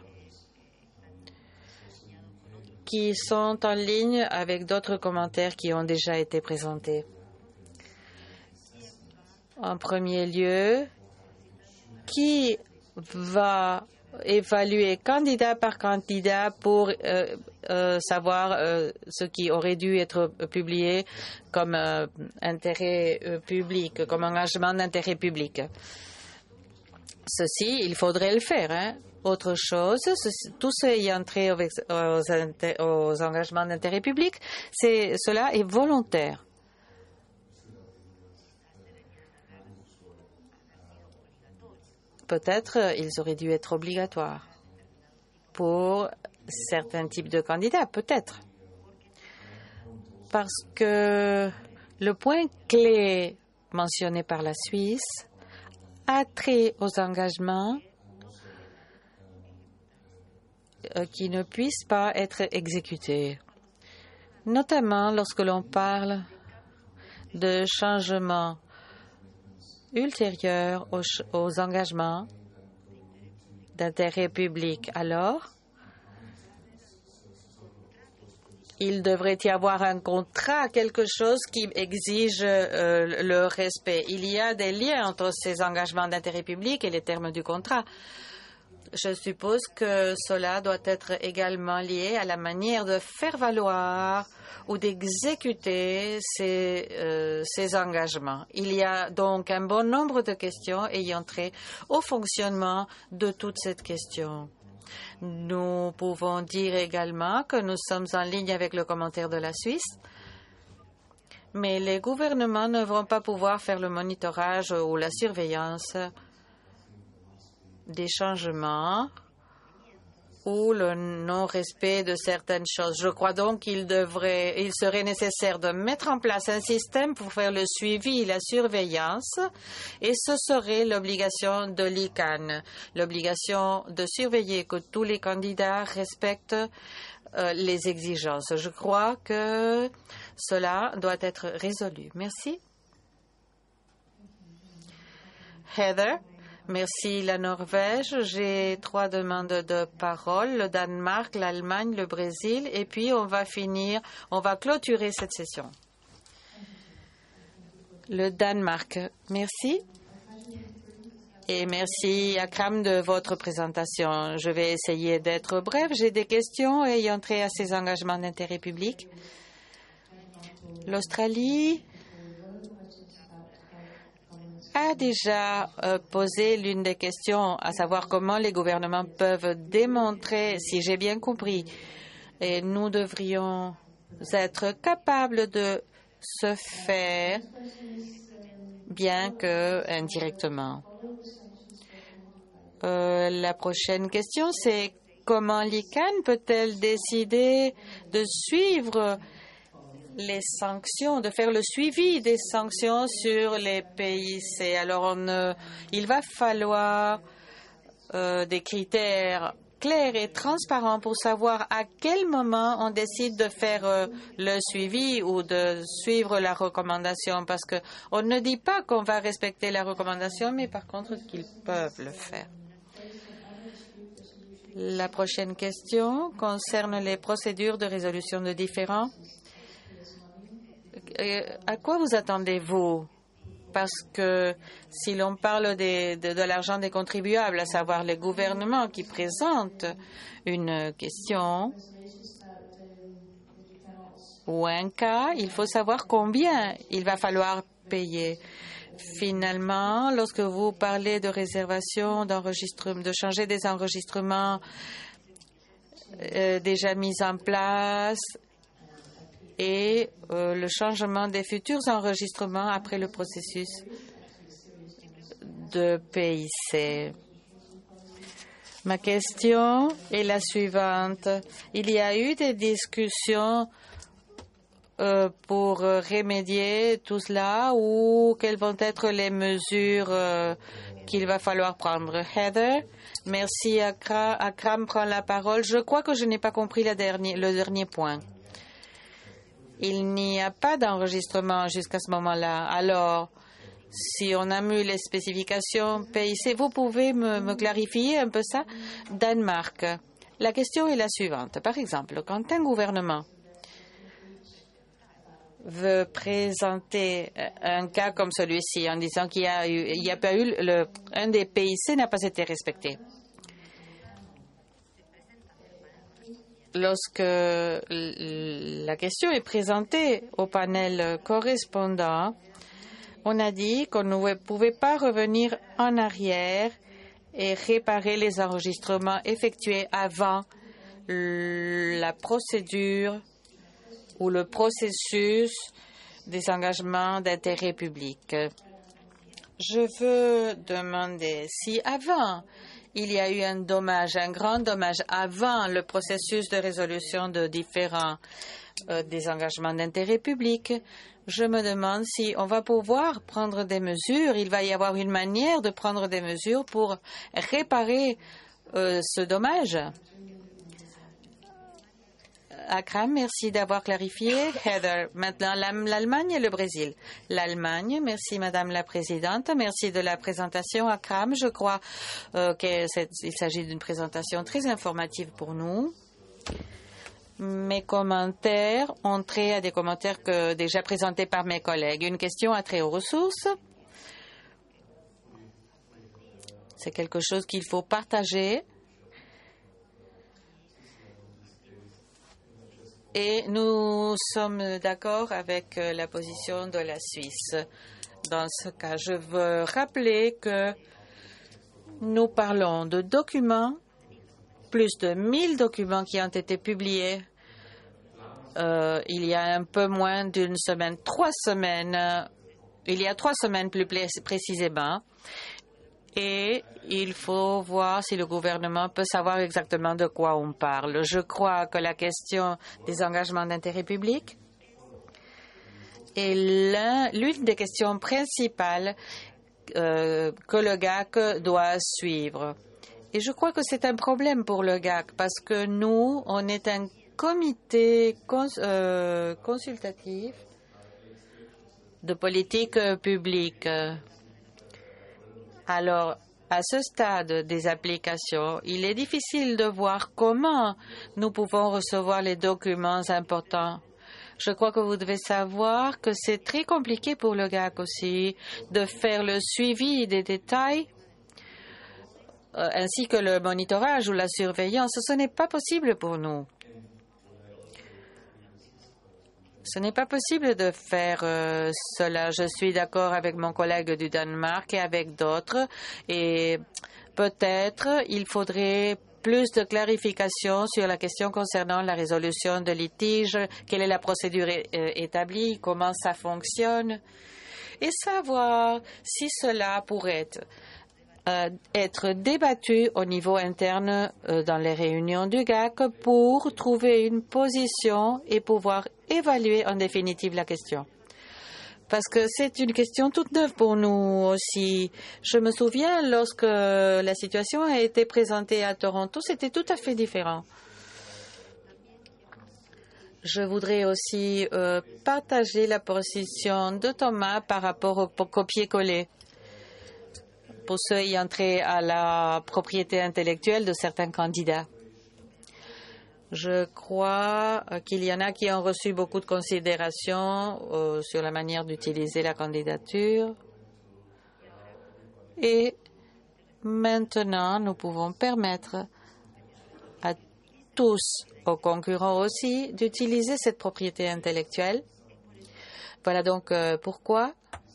qui sont en ligne avec d'autres commentaires qui ont déjà été présentés. En premier lieu, qui va évaluer candidat par candidat pour savoir ce qui aurait dû être publié comme intérêt public, comme engagement d'intérêt public? Ceci, il faudrait le faire. Autre chose, tout ce ayant trait aux engagements d'intérêt public, cela est volontaire. Peut-être ils auraient dû être obligatoires pour certains types de candidats, peut-être. Parce que le point clé mentionné par la Suisse a trait aux engagements qui ne puissent pas être exécutés, notamment lorsque l'on parle de changements ultérieurs aux engagements d'intérêt public. Alors, il devrait y avoir un contrat, quelque chose qui exige le respect. Il y a des liens entre ces engagements d'intérêt public et les termes du contrat. Je suppose que cela doit être également lié à la manière de faire valoir ou d'exécuter ces engagements. Il y a donc un bon nombre de questions ayant trait au fonctionnement de toute cette question. Nous pouvons dire également que nous sommes en ligne avec le commentaire de la Suisse, mais les gouvernements ne vont pas pouvoir faire le monitorage ou la surveillance des changements ou le non-respect de certaines choses. Je crois donc qu'il serait nécessaire de mettre en place un système pour faire le suivi et la surveillance, et ce serait l'obligation de l'ICANN, l'obligation de surveiller que tous les candidats respectent les exigences. Je crois que cela doit être résolu. Merci. Heather. Merci la Norvège. J'ai 3 demandes de parole, le Danemark, l'Allemagne, le Brésil, et puis on va clôturer cette session. Le Danemark, merci. Et merci Akram de votre présentation. Je vais essayer d'être bref. J'ai des questions ayant trait à ces engagements d'intérêt public. L'Australie a déjà posé l'une des questions, à savoir comment les gouvernements peuvent démontrer, si j'ai bien compris, et nous devrions être capables de se faire, bien que indirectement. La prochaine question, c'est comment l'ICANN peut-elle décider de suivre les sanctions, de faire le suivi des sanctions sur les PIC. Alors, il va falloir des critères clairs et transparents pour savoir à quel moment on décide de faire le suivi ou de suivre la recommandation, parce qu'on ne dit pas qu'on va respecter la recommandation, mais par contre qu'ils peuvent le faire. La prochaine question concerne les procédures de résolution de différends. À quoi vous attendez-vous? Parce que si l'on parle de l'argent des contribuables, à savoir les gouvernements qui présentent une question ou un cas, il faut savoir combien il va falloir payer. Finalement, lorsque vous parlez de réservation, de changer des enregistrements déjà mis en place, et le changement des futurs enregistrements après le processus de PIC. Ma question est la suivante. Il y a eu des discussions pour remédier tout cela, ou quelles vont être les mesures qu'il va falloir prendre? Heather, merci. Akram prend la parole. Je crois que je n'ai pas compris le dernier point. Il n'y a pas d'enregistrement jusqu'à ce moment-là. Alors, si on a mis les spécifications PIC, vous pouvez me clarifier un peu ça? Danemark. La question est la suivante. Par exemple, quand un gouvernement veut présenter un cas comme celui-ci en disant qu'il y a pas eu un des PIC n'a pas été respecté. Lorsque la question est présentée au panel correspondant, on a dit qu'on ne pouvait pas revenir en arrière et réparer les enregistrements effectués avant la procédure ou le processus des engagements d'intérêt public. Je veux demander si avant il y a eu un grand dommage avant le processus de résolution de différents des engagements d'intérêt public. Je me demande si on va pouvoir prendre des mesures. Il va y avoir une manière de prendre des mesures pour réparer ce dommage. Akram, merci d'avoir clarifié. Heather, maintenant l'Allemagne et le Brésil. L'Allemagne, merci Madame la Présidente, merci de la présentation. Akram, je crois qu'il s'agit d'une présentation très informative pour nous. Mes commentaires ont trait à des commentaires déjà présentés par mes collègues. Une question a trait aux ressources. C'est quelque chose qu'il faut partager. Et nous sommes d'accord avec la position de la Suisse. Dans ce cas, je veux rappeler que nous parlons de documents, plus de 1000 documents qui ont été publiés il y a un peu moins d'une semaine, 3 semaines, il y a 3 semaines plus précisément. Et il faut voir si le gouvernement peut savoir exactement de quoi on parle. Je crois que la question des engagements d'intérêt public est l'une des questions principales que le GAC doit suivre. Et je crois que c'est un problème pour le GAC parce que nous, on est un comité consultatif de politique publique. Alors, à ce stade des applications, il est difficile de voir comment nous pouvons recevoir les documents importants. Je crois que vous devez savoir que c'est très compliqué pour le GAC aussi de faire le suivi des détails ainsi que le monitorage ou la surveillance. Ce n'est pas possible pour nous. Ce n'est pas possible de faire cela. Je suis d'accord avec mon collègue du Danemark et avec d'autres. Et peut-être il faudrait plus de clarification sur la question concernant la résolution de litige. Quelle est la procédure établie? Comment ça fonctionne? Et savoir si cela pourrait être débattu au niveau interne dans les réunions du GAC pour trouver une position et pouvoir évaluer en définitive la question. Parce que c'est une question toute neuve pour nous aussi. Je me souviens lorsque la situation a été présentée à Toronto, c'était tout à fait différent. Je voudrais aussi partager la position de Thomas par rapport au copier-coller. Pour ceux ayant trait à la propriété intellectuelle de certains candidats. Je crois qu'il y en a qui ont reçu beaucoup de considérations sur la manière d'utiliser la candidature. Et maintenant, nous pouvons permettre à tous, aux concurrents aussi, d'utiliser cette propriété intellectuelle. Voilà donc pourquoi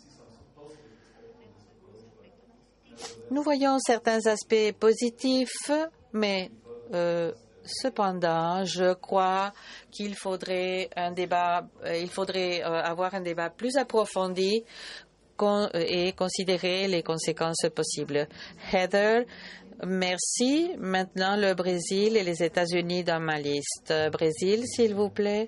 nous voyons certains aspects positifs, mais cependant, je crois qu'il faudrait avoir un débat plus approfondi et considérer les conséquences possibles. Heather, merci. Maintenant, le Brésil et les États-Unis dans ma liste. Brésil, s'il vous plaît.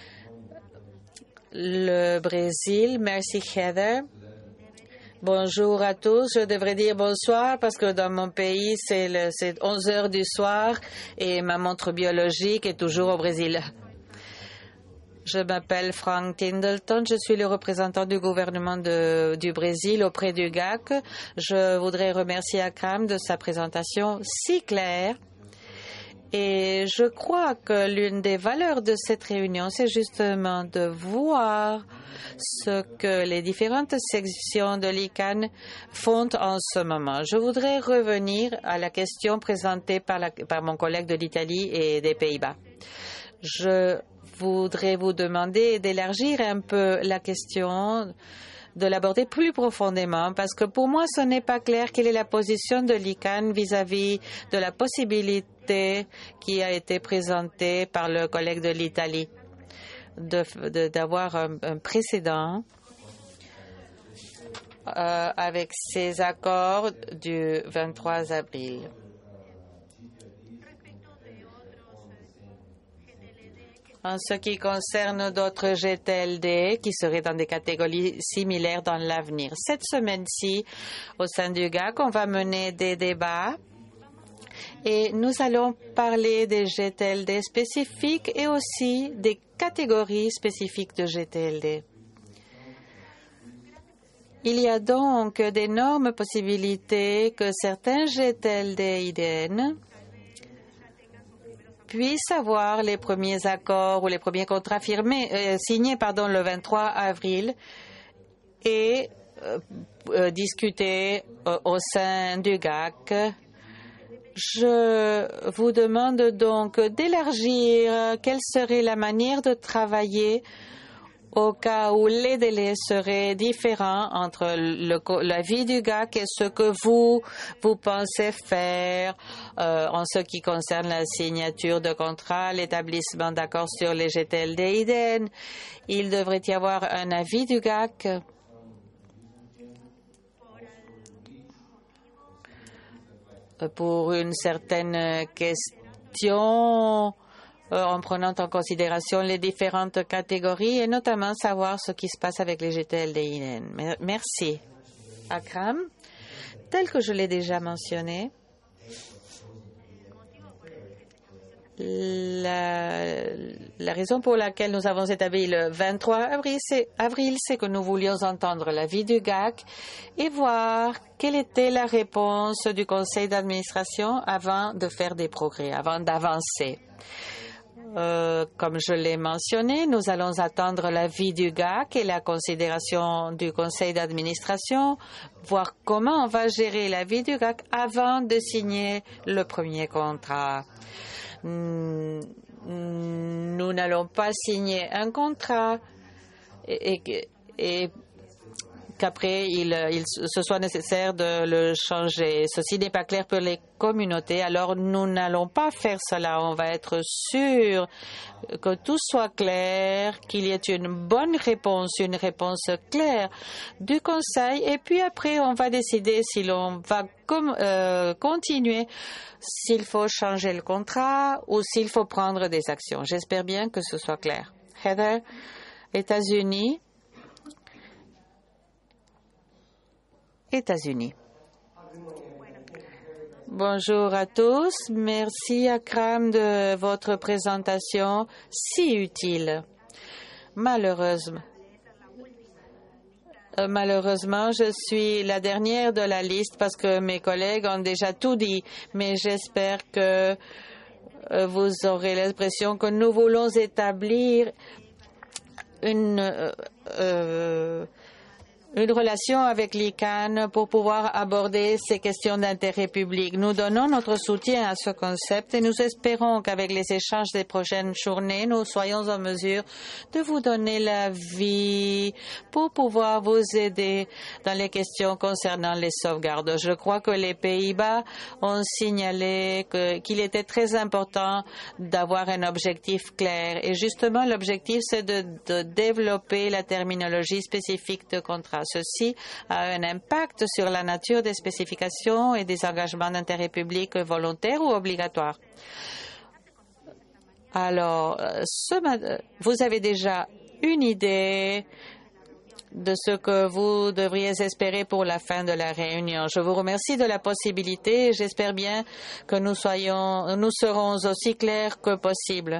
Le Brésil, merci Heather. Bonjour à tous. Je devrais dire bonsoir parce que dans mon pays, c'est 11 heures du soir et ma montre biologique est toujours au Brésil. Je m'appelle Frank Tindleton. Je suis le représentant du gouvernement du Brésil auprès du GAC. Je voudrais remercier Akram de sa présentation si claire. Et je crois que l'une des valeurs de cette réunion, c'est justement de voir ce que les différentes sections de l'ICANN font en ce moment. Je voudrais revenir à la question présentée par mon collègue de l'Italie et des Pays-Bas. Je voudrais vous demander d'élargir un peu la question, de l'aborder plus profondément, parce que pour moi, ce n'est pas clair quelle est la position de l'ICANN vis-à-vis de la possibilité qui a été présentée par le collègue de l'Italie d'avoir un précédent avec ces accords du 23 avril. En ce qui concerne d'autres GTLD qui seraient dans des catégories similaires dans l'avenir. Cette semaine-ci, au sein du GAC, on va mener des débats et nous allons parler des GTLD spécifiques et aussi des catégories spécifiques de GTLD. Il y a donc d'énormes possibilités que certains GTLD IDN puissent avoir les premiers accords ou les premiers contrats signés le 23 avril et discutés au sein du GAC. Je vous demande donc d'élargir quelle serait la manière de travailler au cas où les délais seraient différents entre l'avis du GAC et ce que vous pensez faire en ce qui concerne la signature de contrat, l'établissement d'accords sur les GTLD IDN. Il devrait y avoir un avis du GAC pour une certaine question en prenant en considération les différentes catégories et notamment savoir ce qui se passe avec les GTLD-IN. Merci. Akram, tel que je l'ai déjà mentionné, la raison pour laquelle nous avons établi le 23 avril, c'est que nous voulions entendre l'avis du GAC et voir quelle était la réponse du conseil d'administration avant de faire des progrès, avant d'avancer. Comme je l'ai mentionné, nous allons attendre l'avis du GAC et la considération du conseil d'administration, voir comment on va gérer l'avis du GAC avant de signer le premier contrat. Nous n'allons pas signer un contrat et qu'après ce soit nécessaire de le changer. Ceci n'est pas clair pour les communautés, alors nous n'allons pas faire cela. On va être sûr que tout soit clair, qu'il y ait une bonne réponse, une réponse claire du Conseil, et puis après on va décider si l'on va continuer, s'il faut changer le contrat ou s'il faut prendre des actions. J'espère bien que ce soit clair. Heather, États-Unis. Bonjour à tous. Merci Akram de votre présentation si utile. Malheureusement, je suis la dernière de la liste parce que mes collègues ont déjà tout dit, mais j'espère que vous aurez l'impression que nous voulons établir une relation avec l'ICANN pour pouvoir aborder ces questions d'intérêt public. Nous donnons notre soutien à ce concept et nous espérons qu'avec les échanges des prochaines journées, nous soyons en mesure de vous donner l'avis pour pouvoir vous aider dans les questions concernant les sauvegardes. Je crois que les Pays-Bas ont signalé qu'il était très important d'avoir un objectif clair. Et justement, l'objectif, c'est de développer la terminologie spécifique de contrat. Ceci a un impact sur la nature des spécifications et des engagements d'intérêt public volontaires ou obligatoires. Alors, vous avez déjà une idée de ce que vous devriez espérer pour la fin de la réunion. Je vous remercie de la possibilité et j'espère bien que nous serons aussi clairs que possible.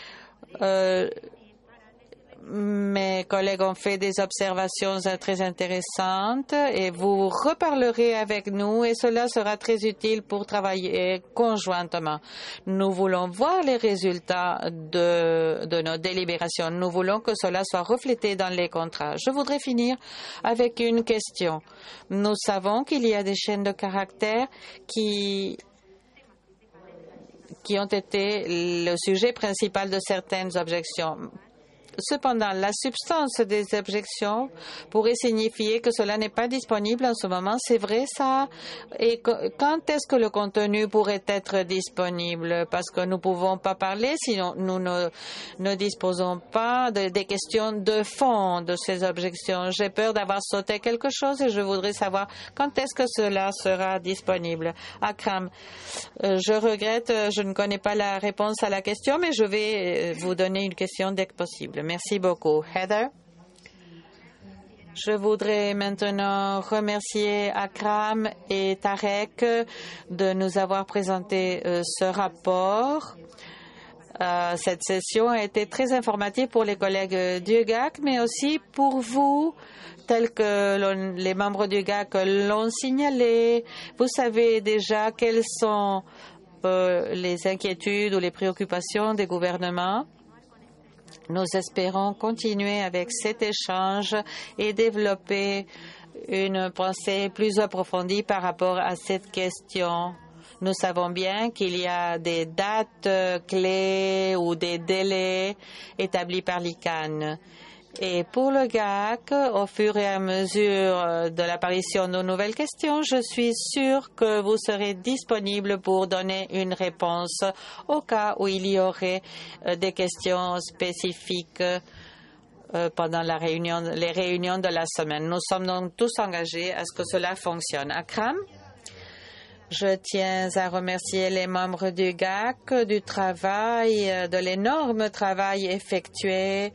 Mes collègues ont fait des observations très intéressantes et vous reparlerez avec nous et cela sera très utile pour travailler conjointement. Nous voulons voir les résultats de nos délibérations. Nous voulons que cela soit reflété dans les contrats. Je voudrais finir avec une question. Nous savons qu'il y a des chaînes de caractère qui ont été le sujet principal de certaines objections. Cependant, la substance des objections pourrait signifier que cela n'est pas disponible en ce moment. C'est vrai ça? Et quand est-ce que le contenu pourrait être disponible? Parce que nous ne pouvons pas parler si nous ne disposons pas des questions de fond de ces objections. J'ai peur d'avoir sauté quelque chose et je voudrais savoir quand est-ce que cela sera disponible. Akram, je regrette, je ne connais pas la réponse à la question, mais je vais vous donner une question dès que possible. Merci beaucoup. Heather? Je voudrais maintenant remercier Akram et Tarek de nous avoir présenté ce rapport. Cette session a été très informative pour les collègues du GAC, mais aussi pour vous, tels que les membres du GAC l'ont signalé. Vous savez déjà quelles sont les inquiétudes ou les préoccupations des gouvernements. Nous espérons continuer avec cet échange et développer une pensée plus approfondie par rapport à cette question. Nous savons bien qu'il y a des dates clés ou des délais établis par l'ICANN. Et pour le GAC, au fur et à mesure de l'apparition de nouvelles questions, je suis sûre que vous serez disponible pour donner une réponse au cas où il y aurait des questions spécifiques pendant les réunions de la semaine. Nous sommes donc tous engagés à ce que cela fonctionne. Akram? Je tiens à remercier les membres du GAC du travail, de l'énorme travail effectué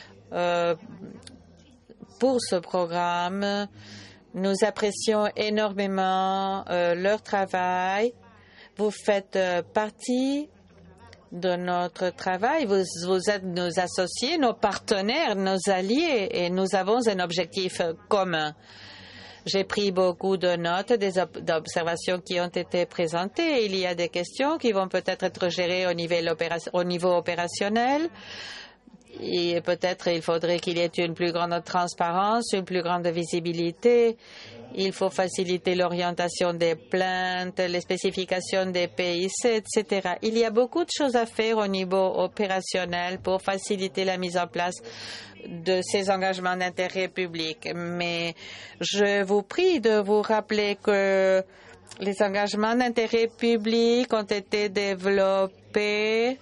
pour ce programme. Nous apprécions énormément leur travail. Vous faites partie de notre travail. Vous êtes nos associés, nos partenaires, nos alliés, et nous avons un objectif commun. J'ai pris beaucoup de notes des observations qui ont été présentées. Il y a des questions qui vont peut-être être gérées au niveau opérationnel. Et peut-être il faudrait qu'il y ait une plus grande transparence, une plus grande visibilité. Il faut faciliter l'orientation des plaintes, les spécifications des PIC, etc. Il y a beaucoup de choses à faire au niveau opérationnel pour faciliter la mise en place de ces engagements d'intérêt public. Mais je vous prie de vous rappeler que les engagements d'intérêt public ont été développés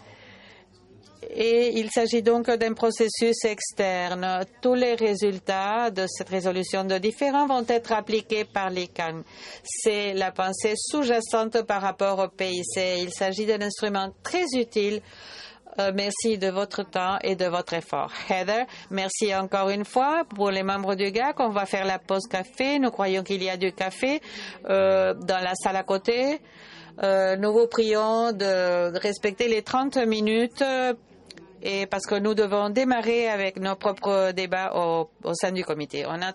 et il s'agit donc d'un processus externe. Tous les résultats de cette résolution de différends vont être appliqués par l'ICANN. C'est la pensée sous-jacente par rapport au PIC. Il s'agit d'un instrument très utile. Merci de votre temps et de votre effort. Heather, merci encore une fois. Pour les membres du GAC, on va faire la pause café. Nous croyons qu'il y a du café dans la salle à côté. Nous vous prions de respecter les 30 minutes et parce que nous devons démarrer avec nos propres débats au sein du comité.